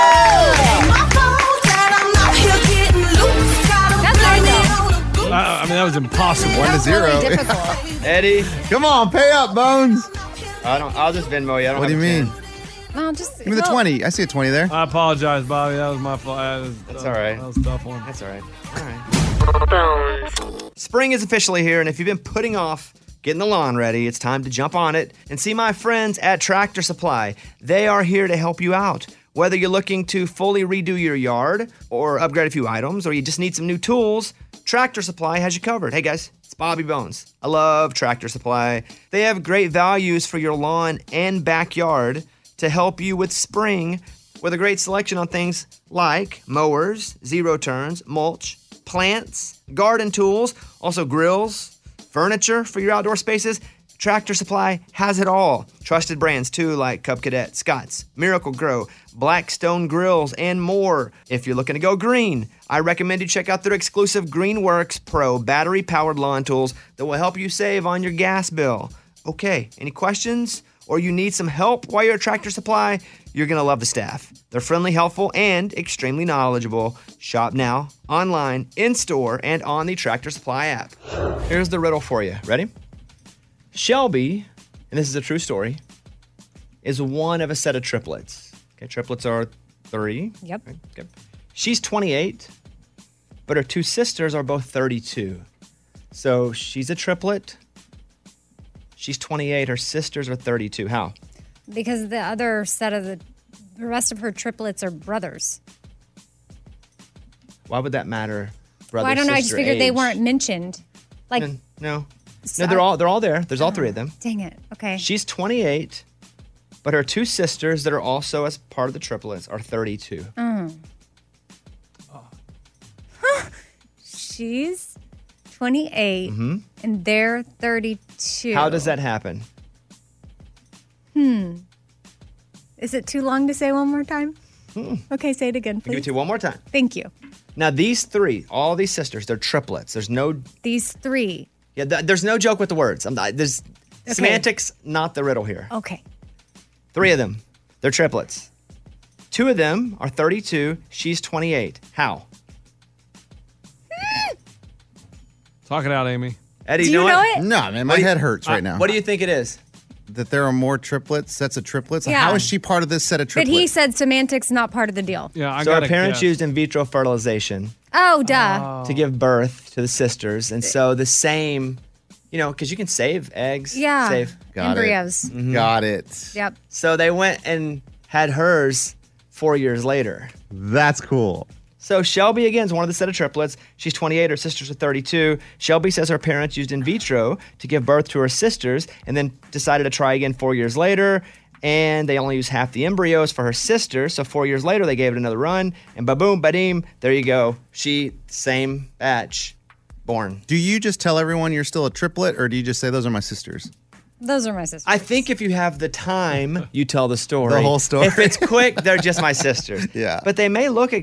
That's hard though. Uh, I mean, that was impossible. One to That's zero. really difficult. job. Eddie. Come on, pay up, Bones. I don't, I'll just Venmo you. I don't What do have you a mean? ten. Well, just Give me the well, twenty. I see a twenty there. I apologize, Bobby. That was my fault. That was, That's uh, all right. That was a tough one. That's all right. All right. Spring is officially here, and if you've been putting off getting the lawn ready, it's time to jump on it and see my friends at Tractor Supply. They are here to help you out. Whether you're looking to fully redo your yard or upgrade a few items, or you just need some new tools, Tractor Supply has you covered. Hey guys, it's Bobby Bones. I love Tractor Supply. They have great values for your lawn and backyard to help you with spring, with a great selection on things like mowers, zero turns, mulch, plants, garden tools, also grills, furniture for your outdoor spaces. Tractor Supply has it all. Trusted brands too, like Cub Cadet, Scott's, Miracle Grow, Blackstone Grills, and more. If you're looking to go green, I recommend you check out their exclusive GreenWorks Pro battery-powered lawn tools that will help you save on your gas bill. Okay, any questions? Or you need some help while you're at Tractor Supply? You're going to love the staff. They're friendly, helpful, and extremely knowledgeable. Shop now, online, in-store, and on the Tractor Supply app. Here's the riddle for you. Ready? Shelby, and this is a true story, is one of a set of triplets. Okay, triplets are three. Yep. Okay. She's twenty-eight, but her two sisters are both thirty-two. So she's a triplet. She's twenty-eight. Her sisters are thirty-two. How? Because the other set of the, the rest of her triplets are brothers. Why would that matter? Brother, Well, I don't know. I just sister, figured they age? weren't mentioned. Like, No, no, So- no. They're all they're all there. There's all three of them. dang it. Okay. She's twenty-eight, but her two sisters that are also as part of the triplets are thirty-two. Mm. She's twenty-eight Mhm. and they're thirty-two. How does that happen? Hmm. Is it too long to say one more time? Hmm. Okay, say it again, I'll give it please. to you one more time. Thank you. Now these three, all these sisters, they're triplets. There's no These three. yeah. Th- there's no joke with the words. I'm not, there's Okay. semantics, not the riddle here. Okay. Three of them, they're triplets. Two of them are thirty-two. She's twenty-eight. How? Talk it out, Amy. Eddie, Do you know, you know what? it? No, man, my What do you- head hurts right Uh, now. What do you think it is? That there are more triplets, sets of triplets? Yeah. How is she part of this set of But triplets? he said semantics not part of the deal. Yeah, I so her got parents used in vitro fertilization Oh, duh. to give birth to the sisters, and so the same, you know, because you can save eggs. Yeah. Save. Got Embryos. it. Mhm. Got it. Yep. So they went and had hers four years later. That's cool. So Shelby, again, is one of the set of triplets. She's twenty-eight. Her sisters are thirty-two. Shelby says her parents used in vitro to give birth to her sisters and then decided to try again four years later. And they only used half the embryos for her sister. So four years later, they gave it another run. And ba-boom, ba-deem, there you go. She, same batch, born. Do you just tell everyone you're still a triplet, or do you just say those are my sisters? Those are my sisters. I think if you have the time, you tell the story. The whole story. If it's quick, they're just my sisters. Yeah. But they may look at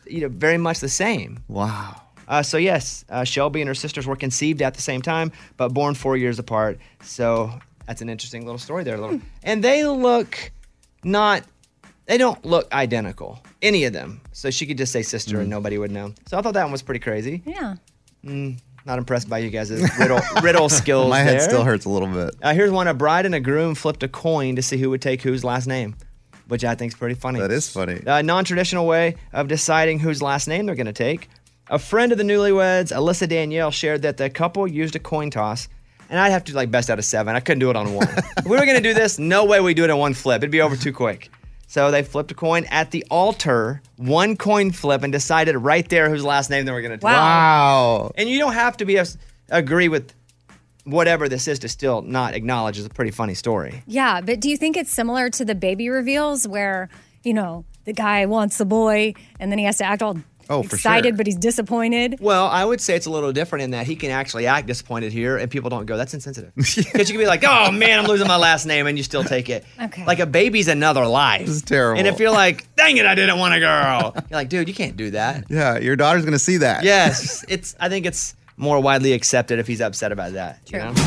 you know, very much the same. Wow. Uh, so yes, uh, Shelby and her sisters were conceived at the same time, but born four years apart. So that's an interesting little story there. Little, and they look not, they don't look identical, any of them. So she could just say sister mm. and nobody would know. So I thought that one was pretty crazy. Yeah. Mm, not impressed by you guys' riddle, riddle skills. My head there. still hurts a little bit. Uh, here's one: a bride and a groom flipped a coin to see who would take whose last name, which I think is pretty funny. That is funny. A non-traditional way of deciding whose last name they're going to take. A friend of the newlyweds, Alyssa Danielle, shared that the couple used a coin toss, and I'd have to like best out of seven. I couldn't do it on one. If we were going to do this, no way we do it in one flip. It'd be over too quick. So they flipped a coin at the altar, one coin flip, and decided right there whose last name they were going to take. Wow. wow. And you don't have to be a, agree with whatever this is to still not acknowledge it's a pretty funny story. Yeah, but do you think it's similar to the baby reveals where, you know, the guy wants the boy and then he has to act all Oh, for excited, sure. but he's disappointed? Well, I would say it's a little different in that he can actually act disappointed here and people don't go, that's insensitive. Because you can be like, oh man, I'm losing my last name, and you still take it. Okay. Like a baby's another life. This is terrible. And if you're like, dang it, I didn't want a girl. You're like, dude, you can't do that. Yeah, your daughter's going to see that. Yes. it's. I think it's more widely accepted if he's upset about that. True. You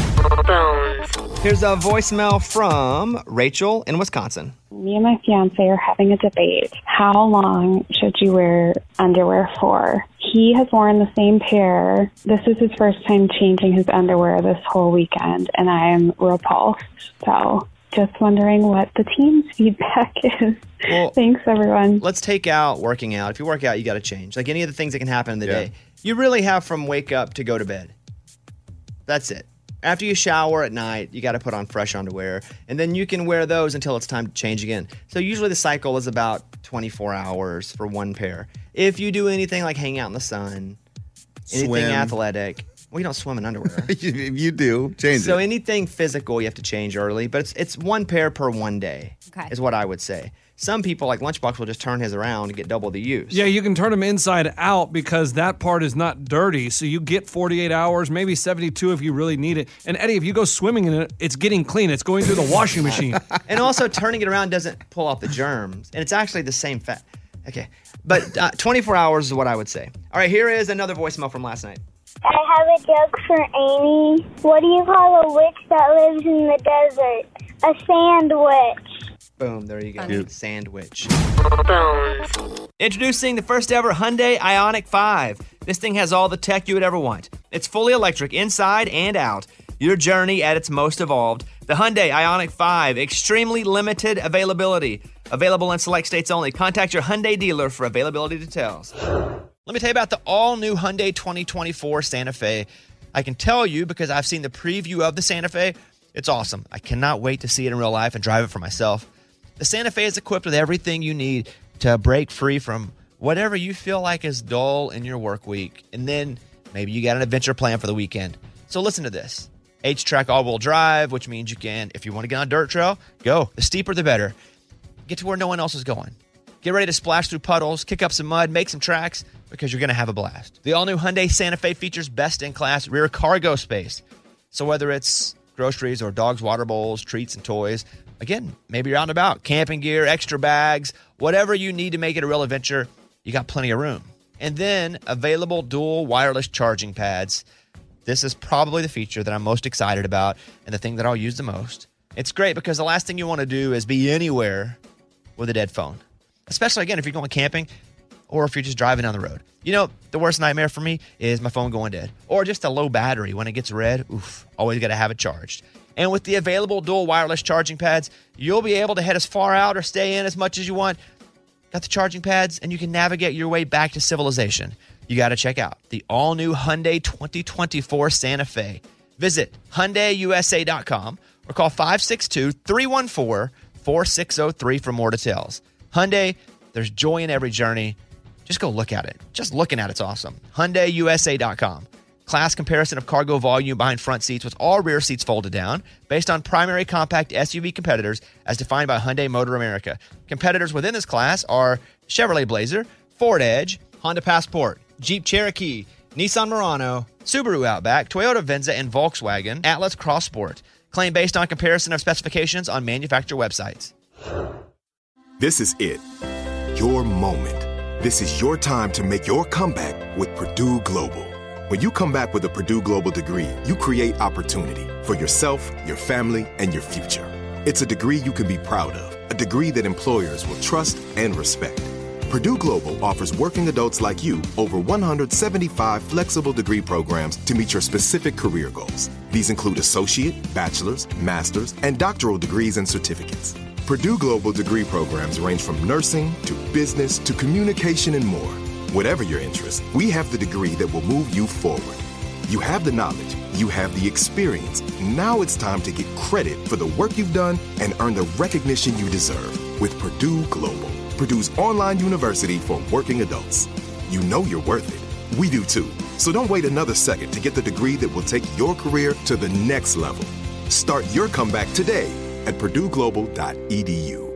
know? Here's a voicemail from Rachel in Wisconsin. Me and my fiance are having a debate. How long should you wear underwear for? He has worn the same pair. This is his first time changing his underwear this whole weekend, and I am repulsed. So just wondering what the team's feedback is. Well, thanks, everyone. Let's take out working out. If you work out, you got to change. Like any of the things that can happen in the Yeah. day. You really have from wake up to go to bed. That's it. After you shower at night, you got to put on fresh underwear, and then you can wear those until it's time to change again. So usually the cycle is about twenty-four hours for one pair. If you do anything like hang out in the sun, anything Swim. athletic, well, you don't swim in underwear. you, you do. Change so it. anything physical, you have to change early, but it's it's one pair per one day. Okay. Is what I would say. Some people, like Lunchbox, will just turn his around and get double the use. Yeah, you can turn them inside out because that part is not dirty. So you get forty-eight hours, maybe seventy-two if you really need it. And Eddie, if you go swimming in it, it's getting clean. It's going through the washing machine. And also, turning it around doesn't pull off the germs. And it's actually the same fat. Okay. But uh, twenty-four hours is what I would say. All right, here is another voicemail from last night. I have a joke for Amy. What do you call a witch that lives in the desert? A sandwich. Boom, there you go. Cute. Sandwich. Introducing the first ever Hyundai Ioniq five. This thing has all the tech you would ever want. It's fully electric inside and out. Your journey at its most evolved. The Hyundai Ioniq five, extremely limited availability. Available in select states only. Contact your Hyundai dealer for availability details. Let me tell you about the all-new Hyundai twenty twenty-four Santa Fe. I can tell you because I've seen the preview of the Santa Fe. It's awesome. I cannot wait to see it in real life and drive it for myself. The Santa Fe is equipped with everything you need to break free from whatever you feel like is dull in your work week. And then maybe you got an adventure plan for the weekend. So listen to this. H-Track all-wheel drive, which means you can, if you want to get on a dirt trail, go. The steeper, the better. Get to where no one else is going. Get ready to splash through puddles, kick up some mud, make some tracks, because you're going to have a blast. The all-new Hyundai Santa Fe features best-in-class rear cargo space. So whether it's groceries or dogs' water bowls, treats, and toys, again, maybe you're out and about, camping gear, extra bags, whatever you need to make it a real adventure, you got plenty of room. And then available dual wireless charging pads. This is probably the feature that I'm most excited about and the thing that I'll use the most. It's great because the last thing you want to do is be anywhere with a dead phone. Especially, again, if you're going camping or if you're just driving down the road. You know, the worst nightmare for me is my phone going dead. Or just a low battery when it gets red. Oof, always got to have it charged. And with the available dual wireless charging pads, you'll be able to head as far out or stay in as much as you want. Got the charging pads, and you can navigate your way back to civilization. You got to check out the all-new Hyundai twenty twenty-four Santa Fe. Visit Hyundai U S A dot com or call five six two, three one four, four six zero three for more details. Hyundai, there's joy in every journey. Just go look at it. Just looking at it's awesome. Hyundai U S A dot com. Class comparison of cargo volume behind front seats with all rear seats folded down based on primary compact S U V competitors as defined by Hyundai Motor America. Competitors within this class are Chevrolet Blazer, Ford Edge, Honda Passport, Jeep Cherokee, Nissan Murano, Subaru Outback, Toyota Venza, and Volkswagen Atlas Cross Sport. Claim based on comparison of specifications on manufacturer websites. This is it. Your moment. This is your time to make your comeback with Purdue Global. When you come back with a Purdue Global degree, you create opportunity for yourself, your family, and your future. It's a degree you can be proud of, a degree that employers will trust and respect. Purdue Global offers working adults like you over one hundred seventy-five flexible degree programs to meet your specific career goals. These include associate, bachelor's, master's, and doctoral degrees and certificates. Purdue Global degree programs range from nursing to business to communication and more. Whatever your interest, we have the degree that will move you forward. You have the knowledge, you have the experience. Now it's time to get credit for the work you've done and earn the recognition you deserve with Purdue Global, Purdue's online university for working adults. You know you're worth it. We do too. So don't wait another second to get the degree that will take your career to the next level. Start your comeback today at purdue global dot e d u.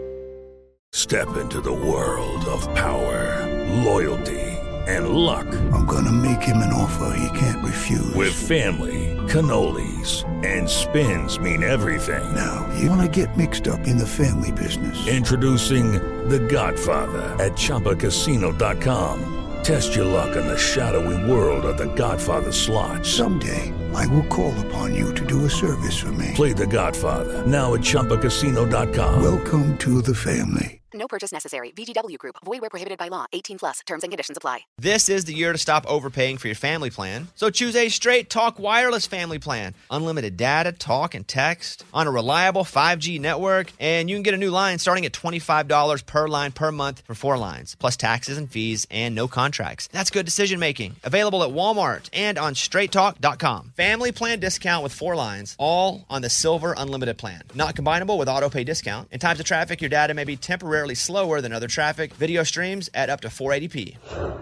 Step into the world of power, loyalty, and luck. I'm gonna make him an offer he can't refuse. With family, cannolis, and spins mean everything. Now, you wanna get mixed up in the family business. Introducing The Godfather at chumba casino dot com. Test your luck in the shadowy world of The Godfather slot. Someday, I will call upon you to do a service for me. Play The Godfather now at chumba casino dot com. Welcome to the family. No purchase necessary. V G W Group. Void where prohibited by law. eighteen plus. Terms and conditions apply. This is the year to stop overpaying for your family plan. So choose a Straight Talk Wireless family plan. Unlimited data, talk, and text on a reliable five G network. And you can get a new line starting at twenty-five dollars per line per month for four lines, plus taxes and fees and no contracts. That's good decision making. Available at Walmart and on straight talk dot com. Family plan discount with four lines, all on the Silver Unlimited plan. Not combinable with auto pay discount. In times of traffic, your data may be temporarily slower than other traffic. Video streams at up to four eighty p.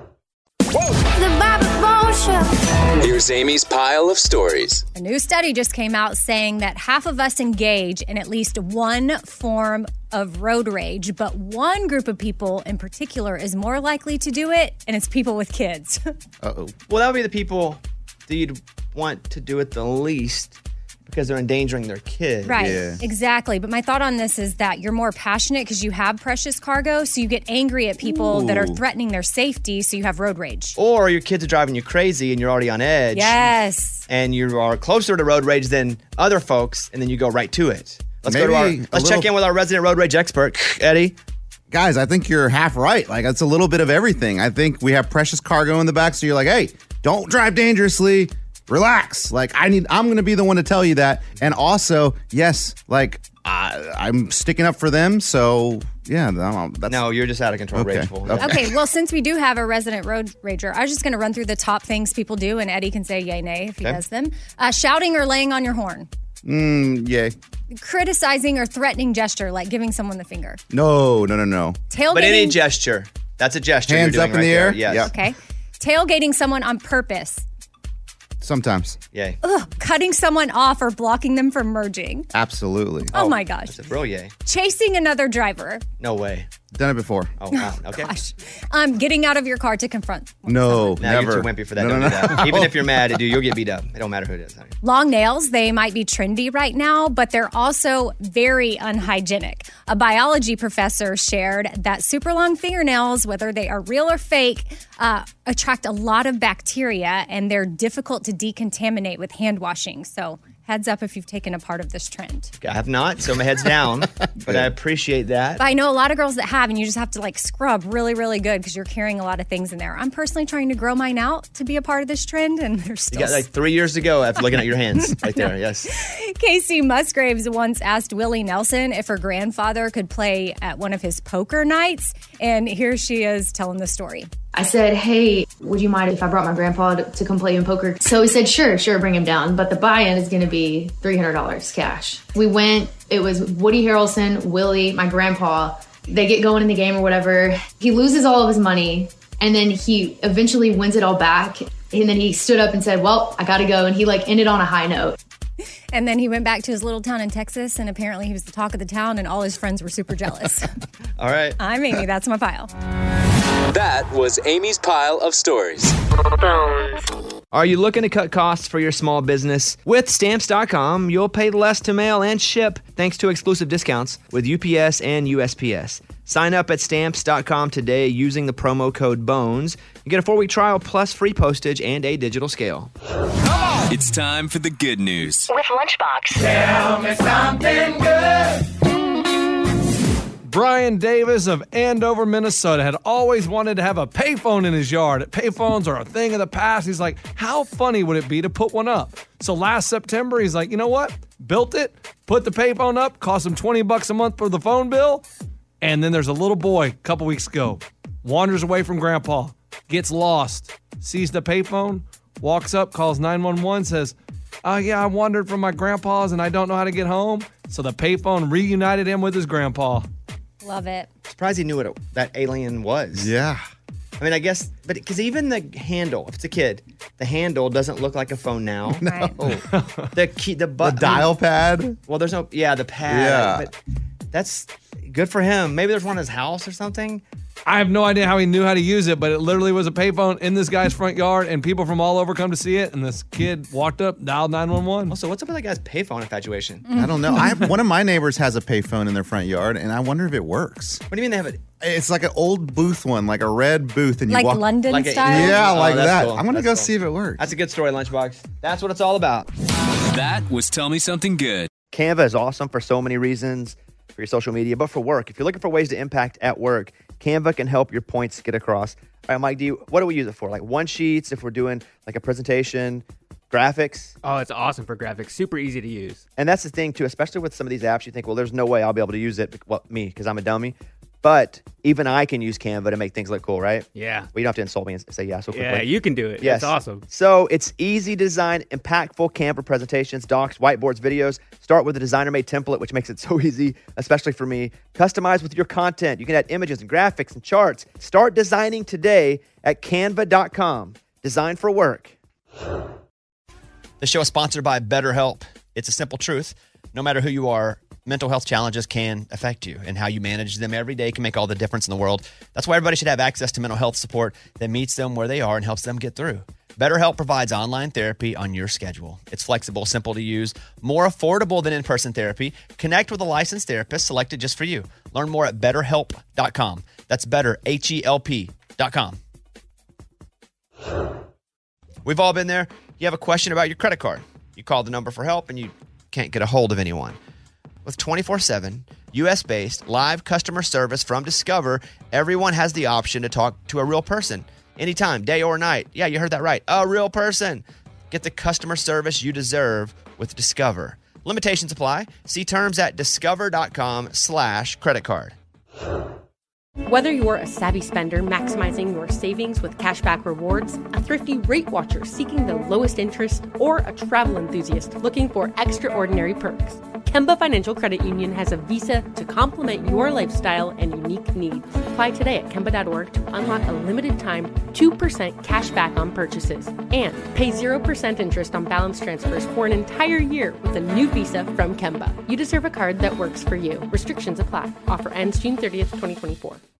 The Bobby Bones Show. Here's Amy's pile of stories. A new study just came out saying that half of us engage in at least one form of road rage, but one group of people in particular is more likely to do it, and it's people with kids. Uh-oh. Well, that would be the people that you'd want to do it the least, because they're endangering their kids. Right, yeah. Exactly. But my thought on this is that you're more passionate because you have precious cargo, so you get angry at people Ooh. that are threatening their safety, so you have road rage. Or your kids are driving you crazy and you're already on edge. Yes. And you are closer to road rage than other folks, and then you go right to it. Let's Maybe go to our, a let's little- check in with our resident road rage expert, Eddie. Guys, I think you're half right. Like, it's a little bit of everything. I think we have precious cargo in the back, so you're like, hey, don't drive dangerously. Relax. Like, I need, I'm going to be the one to tell you that. And also, yes, like, I, I'm sticking up for them. So, yeah. That's, no, you're just out of control, okay. rageful. Okay. Okay, well, since we do have a resident road rager, I was just going to run through the top things people do, and Eddie can say yay, nay if he Okay. does them. Uh, shouting or laying on your horn. Mm, yay. Criticizing or threatening gesture, like giving someone the finger. No, no, no, no. Tailgating. But any gesture. That's a gesture. Hands you're up doing in right the there. air? Yes. Yep. Okay. Tailgating someone on purpose. Sometimes. Yay. Ugh, cutting someone off or blocking them from merging. Absolutely. Oh, my gosh. That's a bro yay. Chasing another driver. No way. Done it before. Oh, wow. Okay. Gosh. Um, getting out of your car to confront. No, Now never. you're too wimpy for that. No, Don't no, do no. that. Even if you're mad, dude, you'll get beat up. It don't matter who it is. Honey. Long nails, they might be trendy right now, but they're also very unhygienic. A biology professor shared that super long fingernails, whether they are real or fake, uh, attract a lot of bacteria, and they're difficult to decontaminate with hand washing. So heads up if you've taken a part of this trend. I have not, so my head's down, but I appreciate that. But I know a lot of girls that have, and you just have to like scrub really, really good because you're carrying a lot of things in there. I'm personally trying to grow mine out to be a part of this trend, and they're You still. got like three years to go after looking at your hands right there. Yes. Casey Musgraves once asked Willie Nelson if her grandfather could play at one of his poker nights, and here she is telling the story. I said, hey, would you mind if I brought my grandpa to, to come play in poker? So he said, sure, sure, bring him down. But the buy-in is going to be three hundred dollars cash. We went, it was Woody Harrelson, Willie, my grandpa. They get going in the game or whatever. He loses all of his money, and then he eventually wins it all back. And then he stood up and said, well, I got to go. And he like ended on a high note. And then he went back to his little town in Texas, and apparently he was the talk of the town, and all his friends were super jealous. All right. I'm Amy. That's my pile. That was Amy's pile of stories. Are you looking to cut costs for your small business? With Stamps dot com, you'll pay less to mail and ship thanks to exclusive discounts with U P S and U S P S. Sign up at stamps dot com today using the promo code BONES. You get a four-week trial plus free postage and a digital scale. It's time for the good news. With Lunchbox. Tell me something good. Brian Davis of Andover, Minnesota had always wanted to have a payphone in his yard. Payphones are a thing of the past. He's like, how funny would it be to put one up? So last September, he's like, you know what? Built it, put the payphone up, cost him twenty bucks a month for the phone bill. And then there's a little boy a couple weeks ago, wanders away from grandpa, gets lost, sees the payphone, walks up, calls nine one one, says, oh yeah, I wandered from my grandpa's and I don't know how to get home. So the payphone reunited him with his grandpa. Love it. Surprised he knew what it, that alien was. Yeah. I mean, I guess, but because even the handle, if it's a kid, the handle doesn't look like a phone now. Right. Oh, the key, the The button, dial pad. Well, there's no, yeah, the pad. Yeah. But that's good for him. Maybe there's one in his house or something. I have no idea how he knew how to use it, but it literally was a payphone in this guy's front yard, and people from all over come to see it. And this kid walked up, dialed nine one one. Also, what's up with that guy's payphone infatuation? I don't know. I one of my neighbors has a payphone in their front yard, and I wonder if it works. What do you mean they have it? It's like an old booth one, like a red booth, and you Like walk London Like a- style? Yeah, Oh, like that's that. cool. I'm gonna That's go cool. see if it works. That's a good story, Lunchbox. That's what it's all about. That was Tell Me Something Good. Canva is awesome for so many reasons, for your social media, but for work. If you're looking for ways to impact at work, Canva can help your points get across. All right, Mike, do you, what do we use it for? Like one sheets, if we're doing like a presentation, graphics? Oh, it's awesome for graphics. Super easy to use. And that's the thing, too, especially with some of these apps, you think, well, there's no way I'll be able to use it. Well, me, because I'm a dummy. But even I can use Canva to make things look cool, right? Yeah. Well, you don't have to insult me and say yeah so quickly. Yeah, you can do it. Yes. It's awesome. So it's easy to design impactful Canva presentations, docs, whiteboards, videos. Start with a designer-made template, which makes it so easy, especially for me. Customize with your content. You can add images and graphics and charts. Start designing today at canva dot com. Design for work. The show is sponsored by BetterHelp. It's a simple truth. No matter who you are, mental health challenges can affect you, and how you manage them every day can make all the difference in the world. That's why everybody should have access to mental health support that meets them where they are and helps them get through. BetterHelp provides online therapy on your schedule. It's flexible, simple to use, more affordable than in-person therapy. Connect with a licensed therapist selected just for you. Learn more at better help dot com. That's better, H E L P dot com. We've all been there. You have a question about your credit card. You call the number for help and you can't get a hold of anyone. With twenty-four seven, U S-based live customer service from Discover, everyone has the option to talk to a real person anytime, day or night. Yeah, you heard that right. A real person. Get the customer service you deserve with Discover. Limitations apply. See terms at discover.com slash credit card. Whether you're a savvy spender maximizing your savings with cashback rewards, a thrifty rate watcher seeking the lowest interest, or a travel enthusiast looking for extraordinary perks, Kemba Financial Credit Union has a visa to complement your lifestyle and unique needs. Apply today at Kemba dot org to unlock a limited time two percent cash back on purchases and pay zero percent interest on balance transfers for an entire year with a new visa from Kemba. You deserve a card that works for you. Restrictions apply. Offer ends June thirtieth, twenty twenty-four.